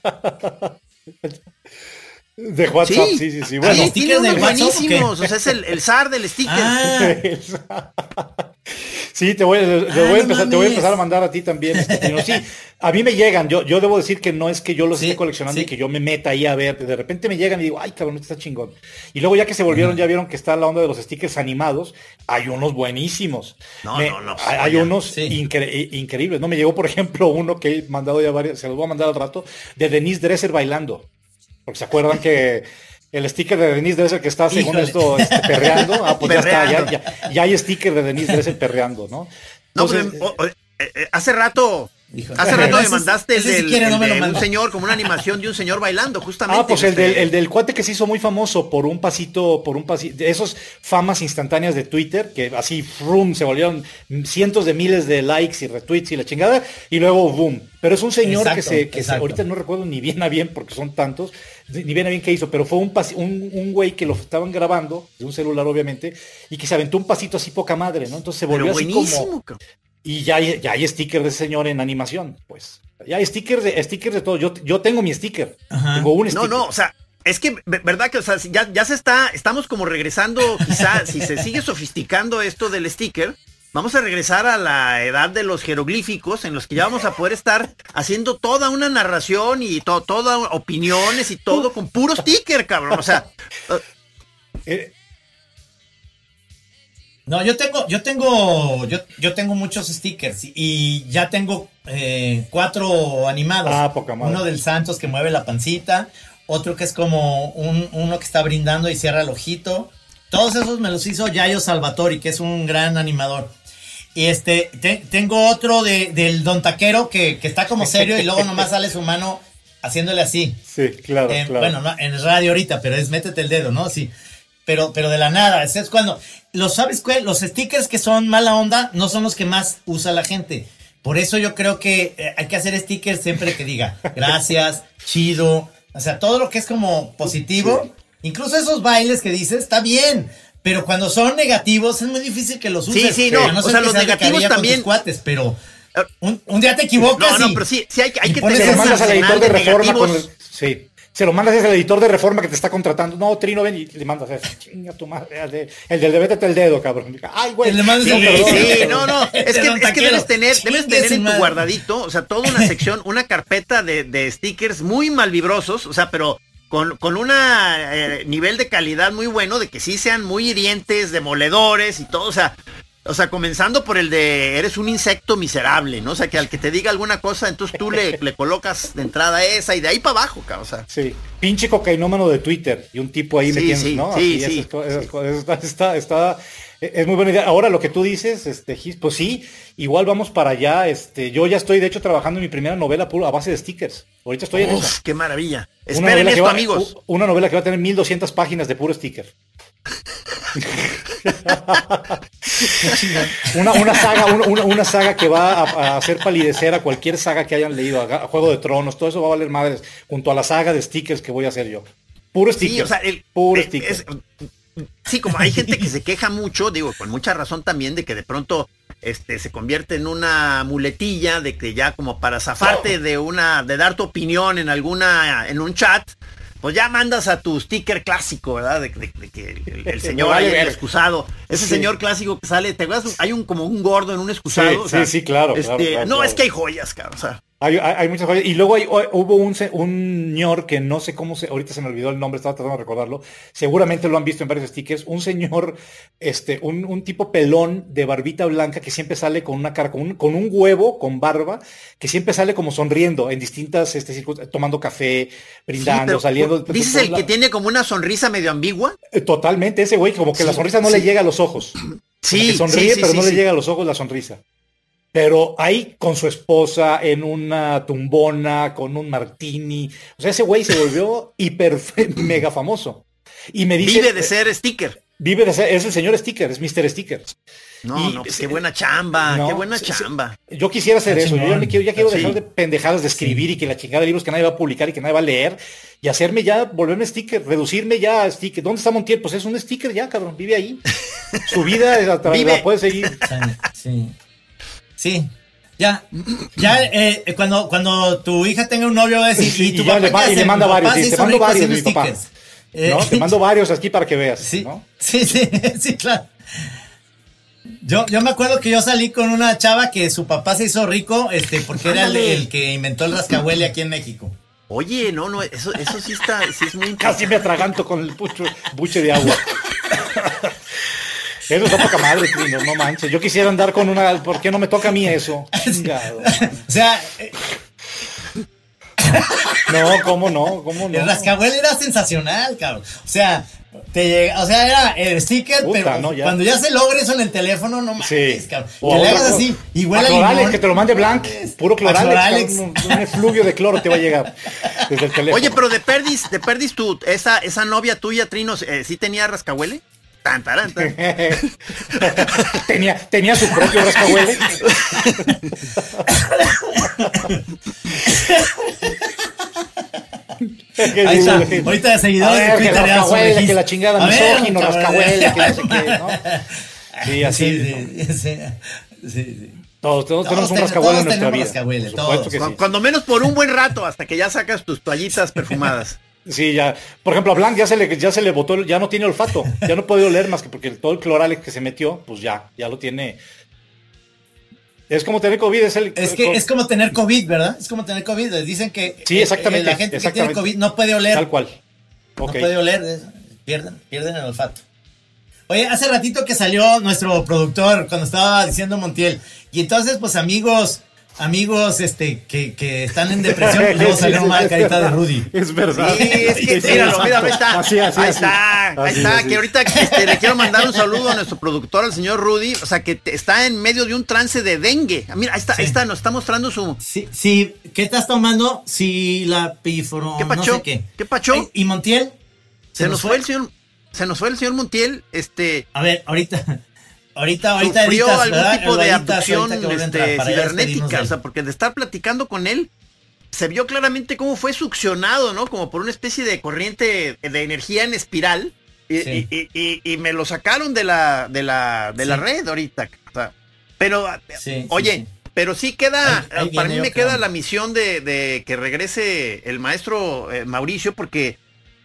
De WhatsApp, sí. Bueno, sí, tiene unos buenísimos, o sea, es el zar del sticker. Sí, te voy a empezar a mandar a ti también. Sí, a mí me llegan, yo debo decir que no es que yo los esté coleccionando y que yo me meta ahí a ver, de repente me llegan y digo, ay cabrón, esto está chingón. Y luego ya que se volvieron, ya vieron que está la onda de los stickers animados, hay unos buenísimos. Hay unos increíbles. No me llegó, por ejemplo, uno que he mandado ya varios, se los voy a mandar al rato, de Denise Dresser bailando. Porque se acuerdan que el sticker de Denise Dresser que está según esto perreando, pues perreando. Ya está, ya hay sticker de Denise Dresser perreando, ¿no? Entonces, hace rato me mandaste el de un señor, como una animación de un señor bailando, justamente. Pues el del cuate que se hizo muy famoso por un pasito, de esos famas instantáneas de Twitter, que así, boom, se volvieron cientos de miles de likes y retweets y la chingada, y luego boom. Pero es un señor que ahorita no recuerdo ni bien a bien, porque son tantos, ni bien a bien qué hizo, pero fue un güey que lo estaban grabando, de un celular obviamente, y que se aventó un pasito así poca madre, ¿no? Entonces se volvió así como... Y ya hay stickers de ese señor en animación, pues. Ya hay stickers de todo. Yo tengo mi sticker. Tengo un sticker. No, o sea, es que, verdad que, o sea, estamos como regresando, quizá, si se sigue sofisticando esto del sticker, vamos a regresar a la edad de los jeroglíficos, en los que ya vamos a poder estar haciendo toda una narración y toda opiniones y todo con puro sticker, cabrón. O sea, No, yo tengo muchos stickers y ya tengo 4 animados. Poca madre. Uno del Santos que mueve la pancita, otro que es como uno que está brindando y cierra el ojito. Todos esos me los hizo Yayo Salvatori, que es un gran animador. Y tengo otro del Don Taquero que está como serio y luego nomás sale su mano haciéndole así. Sí, claro, claro. Bueno, no, en radio ahorita, pero es métete el dedo, ¿no? Sí. Pero de la nada, es cuando los stickers que son mala onda no son los que más usa la gente. Por eso yo creo que hay que hacer stickers siempre que diga gracias, chido, o sea, todo lo que es como positivo, sí. Incluso esos bailes que dices, está bien, pero cuando son negativos es muy difícil que los uses. Sí, no, o sea, los negativos también. Con tus cuates, pero un día te equivocas. No, pero sí hay que tener. Se lo mandas al editor de Reforma sí. Se lo mandas al editor de Reforma que te está contratando. No, Trino, ven y le mandas eso. Chinga tu madre. El del de vétete el dedo, cabrón. Ay, güey. No. Es que debes tener en tu guardadito, o sea, toda una sección, una carpeta de stickers muy malvibrosos, o sea, pero con un nivel de calidad muy bueno, de que sí sean muy hirientes, demoledores y todo, o sea, comenzando por el de eres un insecto miserable, ¿no? O sea, que al que te diga alguna cosa, entonces tú le colocas de entrada esa y de ahí para abajo, cabrón. O sea. Sí, pinche cocainómano de Twitter y un tipo ahí metiendo, ¿no? Sí. Es muy buena idea. Ahora lo que tú dices, Gis, pues sí, igual vamos para allá. Yo ya estoy, de hecho, trabajando en mi primera novela a base de stickers. Ahorita estoy en eso. ¡Qué maravilla! Esperen esto, amigos. Una novela que va a tener 1200 páginas de puro sticker. una saga que va a hacer palidecer a cualquier saga que hayan leído, a Juego de Tronos, todo eso va a valer madres, junto a la saga de stickers que voy a hacer yo. Puro sticker. Sí, o sea, puro sticker. Sí, como hay gente que se queja mucho, digo, con mucha razón también, de que de pronto se convierte en una muletilla, de que ya como para zafarte de dar tu opinión en un chat, pues ya mandas a tu sticker clásico, ¿verdad? De que el señor ahí, el excusado, ese señor clásico que sale, ¿te acuerdas? Hay como un gordo en un excusado. Sí, o sea, sí, claro, claro. Es que hay joyas, cabrón, o sea. Hay muchas joyas. Y luego hubo un señor que no sé ahorita se me olvidó el nombre, estaba tratando de recordarlo. Seguramente lo han visto en varios stickers. Un señor, un tipo pelón de barbita blanca que siempre sale con una cara, con un huevo, con barba, que siempre sale como sonriendo en distintas circunstancias, tomando café, brindando, saliendo. ¿Dices el que tiene como una sonrisa medio ambigua? Totalmente, ese güey, como que la sonrisa no le llega a los ojos. Sí, sonríe, pero no le llega a los ojos la sonrisa. Pero ahí con su esposa en una tumbona, con un martini. O sea, ese güey se volvió mega famoso. Y me dice... Vive de ser sticker. Es el señor sticker, es Mr. Sticker. Pues qué buena chamba, qué buena chamba. Yo quisiera hacer eso. Yo ya quiero dejar de pendejadas de escribir y que la chingada de libros que nadie va a publicar y que nadie va a leer. Y volverme sticker, reducirme ya a sticker. ¿Dónde está Montiel? Pues es un sticker ya, cabrón, vive ahí. Su vida la puede seguir. Sí, ya, cuando tu hija tenga un novio va a decir, y le manda varios, te mando varios, mi papá. ¿No? Te mando varios aquí para que veas. Sí, ¿no? sí, claro. Yo me acuerdo que yo salí con una chava que su papá se hizo rico, porque era el que inventó el rascahuele aquí en México. Oye, no, eso sí es muy casi me atraganto con el buche de agua. Eso es poca madre, Trino, no manches. Yo quisiera andar con una... ¿Por qué no me toca a mí eso? Chingado. O sea... No, ¿cómo no? El rascahuele era sensacional, cabrón. O sea, era el sticker, puta, pero no, cuando ya se logre eso en el teléfono, no mames, cabrón. Que le hagas así, y huele a Cloralex, que te lo mande Blanc, puro Cloralex. Un efluvio de cloro te va a llegar desde el teléfono. Oye, pero de perdis tú, esa novia tuya, Trino, ¿sí tenía rascahuele? Tenía su propio rascahuele. Ahí está. Ahorita de seguidores de Twitter, que la chingada misógino, rascahuele, que no sé qué, ¿no? Sí, así. Sí. Todos tenemos un rascahuele en nuestra vida. Cuando menos por un buen rato, hasta que ya sacas tus toallitas perfumadas. Sí, ya. Por ejemplo, a Blanc ya se le botó, ya no tiene olfato, ya no puede oler más que porque todo el Cloralex que se metió, pues ya lo tiene Es como tener COVID, es como tener COVID, ¿verdad? Es como tener COVID. Les dicen que sí, exactamente, la gente que tiene COVID no puede oler. Tal cual. No puede oler, pierden el olfato. Oye, hace ratito que salió nuestro productor cuando estaba diciendo Montiel. Y entonces, pues amigos que están en depresión, pues luego salió una carita de Rudy. Es verdad. Sí, es que míralo, ahí está. Ahí está, que ahorita le quiero mandar un saludo a nuestro productor, al señor Rudy, o sea, que está en medio de un trance de dengue. Mira, ahí está, nos está mostrando su... Sí, ¿qué estás tomando? Sí, la pifron, ¿Qué pacho? No sé qué. ¿Qué pacho? ¿Y Montiel? Se nos fue el señor Montiel, A ver, ahorita sufrió editas, algún ¿verdad? tipo de Editas, abducción ahorita que vuelve a entrar, para ya despedirnos cibernética, de o él. sea, porque de estar platicando con él, se vio claramente cómo fue succionado, ¿no? Como por una especie de corriente de energía en espiral, y me lo sacaron de la red ahorita. O sea, pero, oye, pero sí queda, ahí para mí viene me otra. queda la misión de que regrese el maestro Mauricio, porque,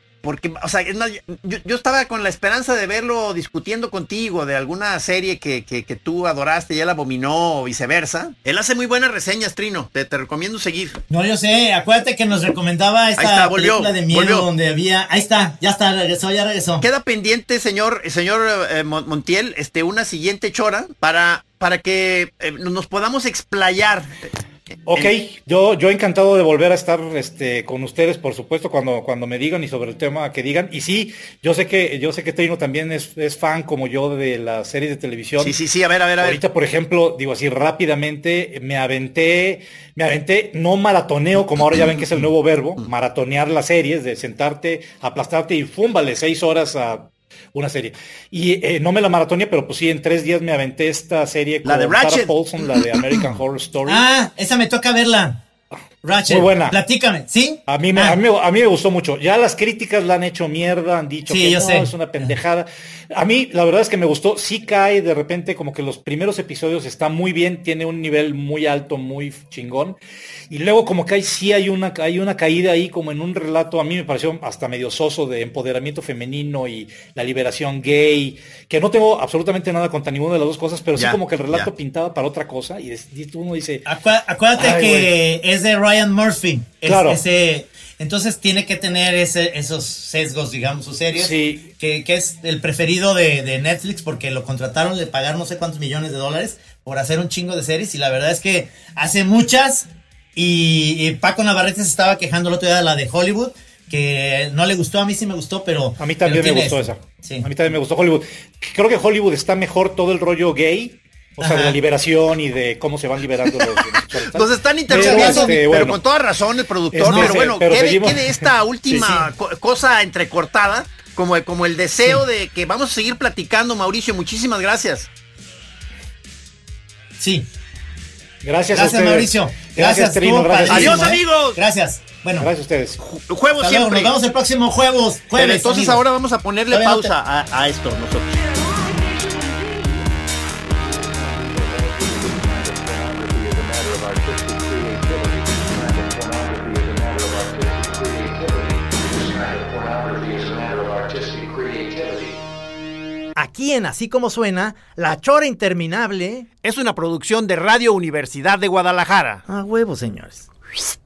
o sea, es más, yo estaba con la esperanza de verlo discutiendo contigo de alguna serie que tú adoraste y él abominó o viceversa. Él hace muy buenas reseñas, Trino, te recomiendo seguir. No, yo sé, acuérdate que nos recomendaba esta película de miedo donde había... Ahí está, ya regresó. Queda pendiente, señor Montiel, una siguiente chora para que nos podamos explayar. Ok, yo encantado de volver a estar con ustedes, por supuesto, cuando me digan y sobre el tema que digan. Y sí, yo sé que Trino también es fan como yo de las series de televisión. Sí, a ver. Ahorita, por ejemplo, digo así rápidamente, me aventé, no maratoneo, como ahora ya ven que es el nuevo verbo, maratonear las series, de sentarte, aplastarte y fúmbale 6 horas a una serie. Y no me la maratoneé, pero pues sí, en 3 días me aventé esta serie la con de Ratchet. Sarah Paulson, la de American Horror Story. Ah, esa me toca verla. Ratchet. Muy buena. Platícame, ¿sí? A mí me gustó mucho. Ya las críticas la han hecho mierda, han dicho que no, es una pendejada. A mí, la verdad es que me gustó. Sí cae de repente, como que los primeros episodios está muy bien, tiene un nivel muy alto, muy chingón. Y luego como que hay una caída ahí, como en un relato, a mí me pareció hasta medio soso, de empoderamiento femenino y la liberación gay, que no tengo absolutamente nada contra ninguna de las dos cosas, pero sí como que el relato pintaba para otra cosa, y uno dice... Acuérdate que es de Ryan Murphy. Claro. Entonces tiene que tener esos sesgos, digamos, sus series. Sí. Que es el preferido de Netflix, porque lo contrataron, le pagaron no sé cuántos millones de dólares por hacer un chingo de series, y la verdad es que hace muchas, y Paco Navarrete se estaba quejando el otro día de la de Hollywood, que no le gustó. A mí sí me gustó, pero... A mí también me gustó esa. Sí. A mí también me gustó Hollywood. Creo que Hollywood está mejor todo el rollo gay, o sea, de la liberación y de cómo se van liberando los homosexuales. Nos están interrumpiendo, pero con toda razón el productor, pero bueno, quede esta última cosa entrecortada, como el deseo de que vamos a seguir platicando, Mauricio. Muchísimas gracias. Sí. Gracias a ustedes. Mauricio. Gracias, Trino. Gracias. Adiós, amigos. Gracias. Bueno, gracias a ustedes. Juegos siempre. Nos vemos el próximo jueves. Pero entonces amigos. Ahora vamos a ponerle pausa a esto nosotros. Aquí en Así Como Suena, La Chora Interminable es una producción de Radio Universidad de Guadalajara. A huevo, señores.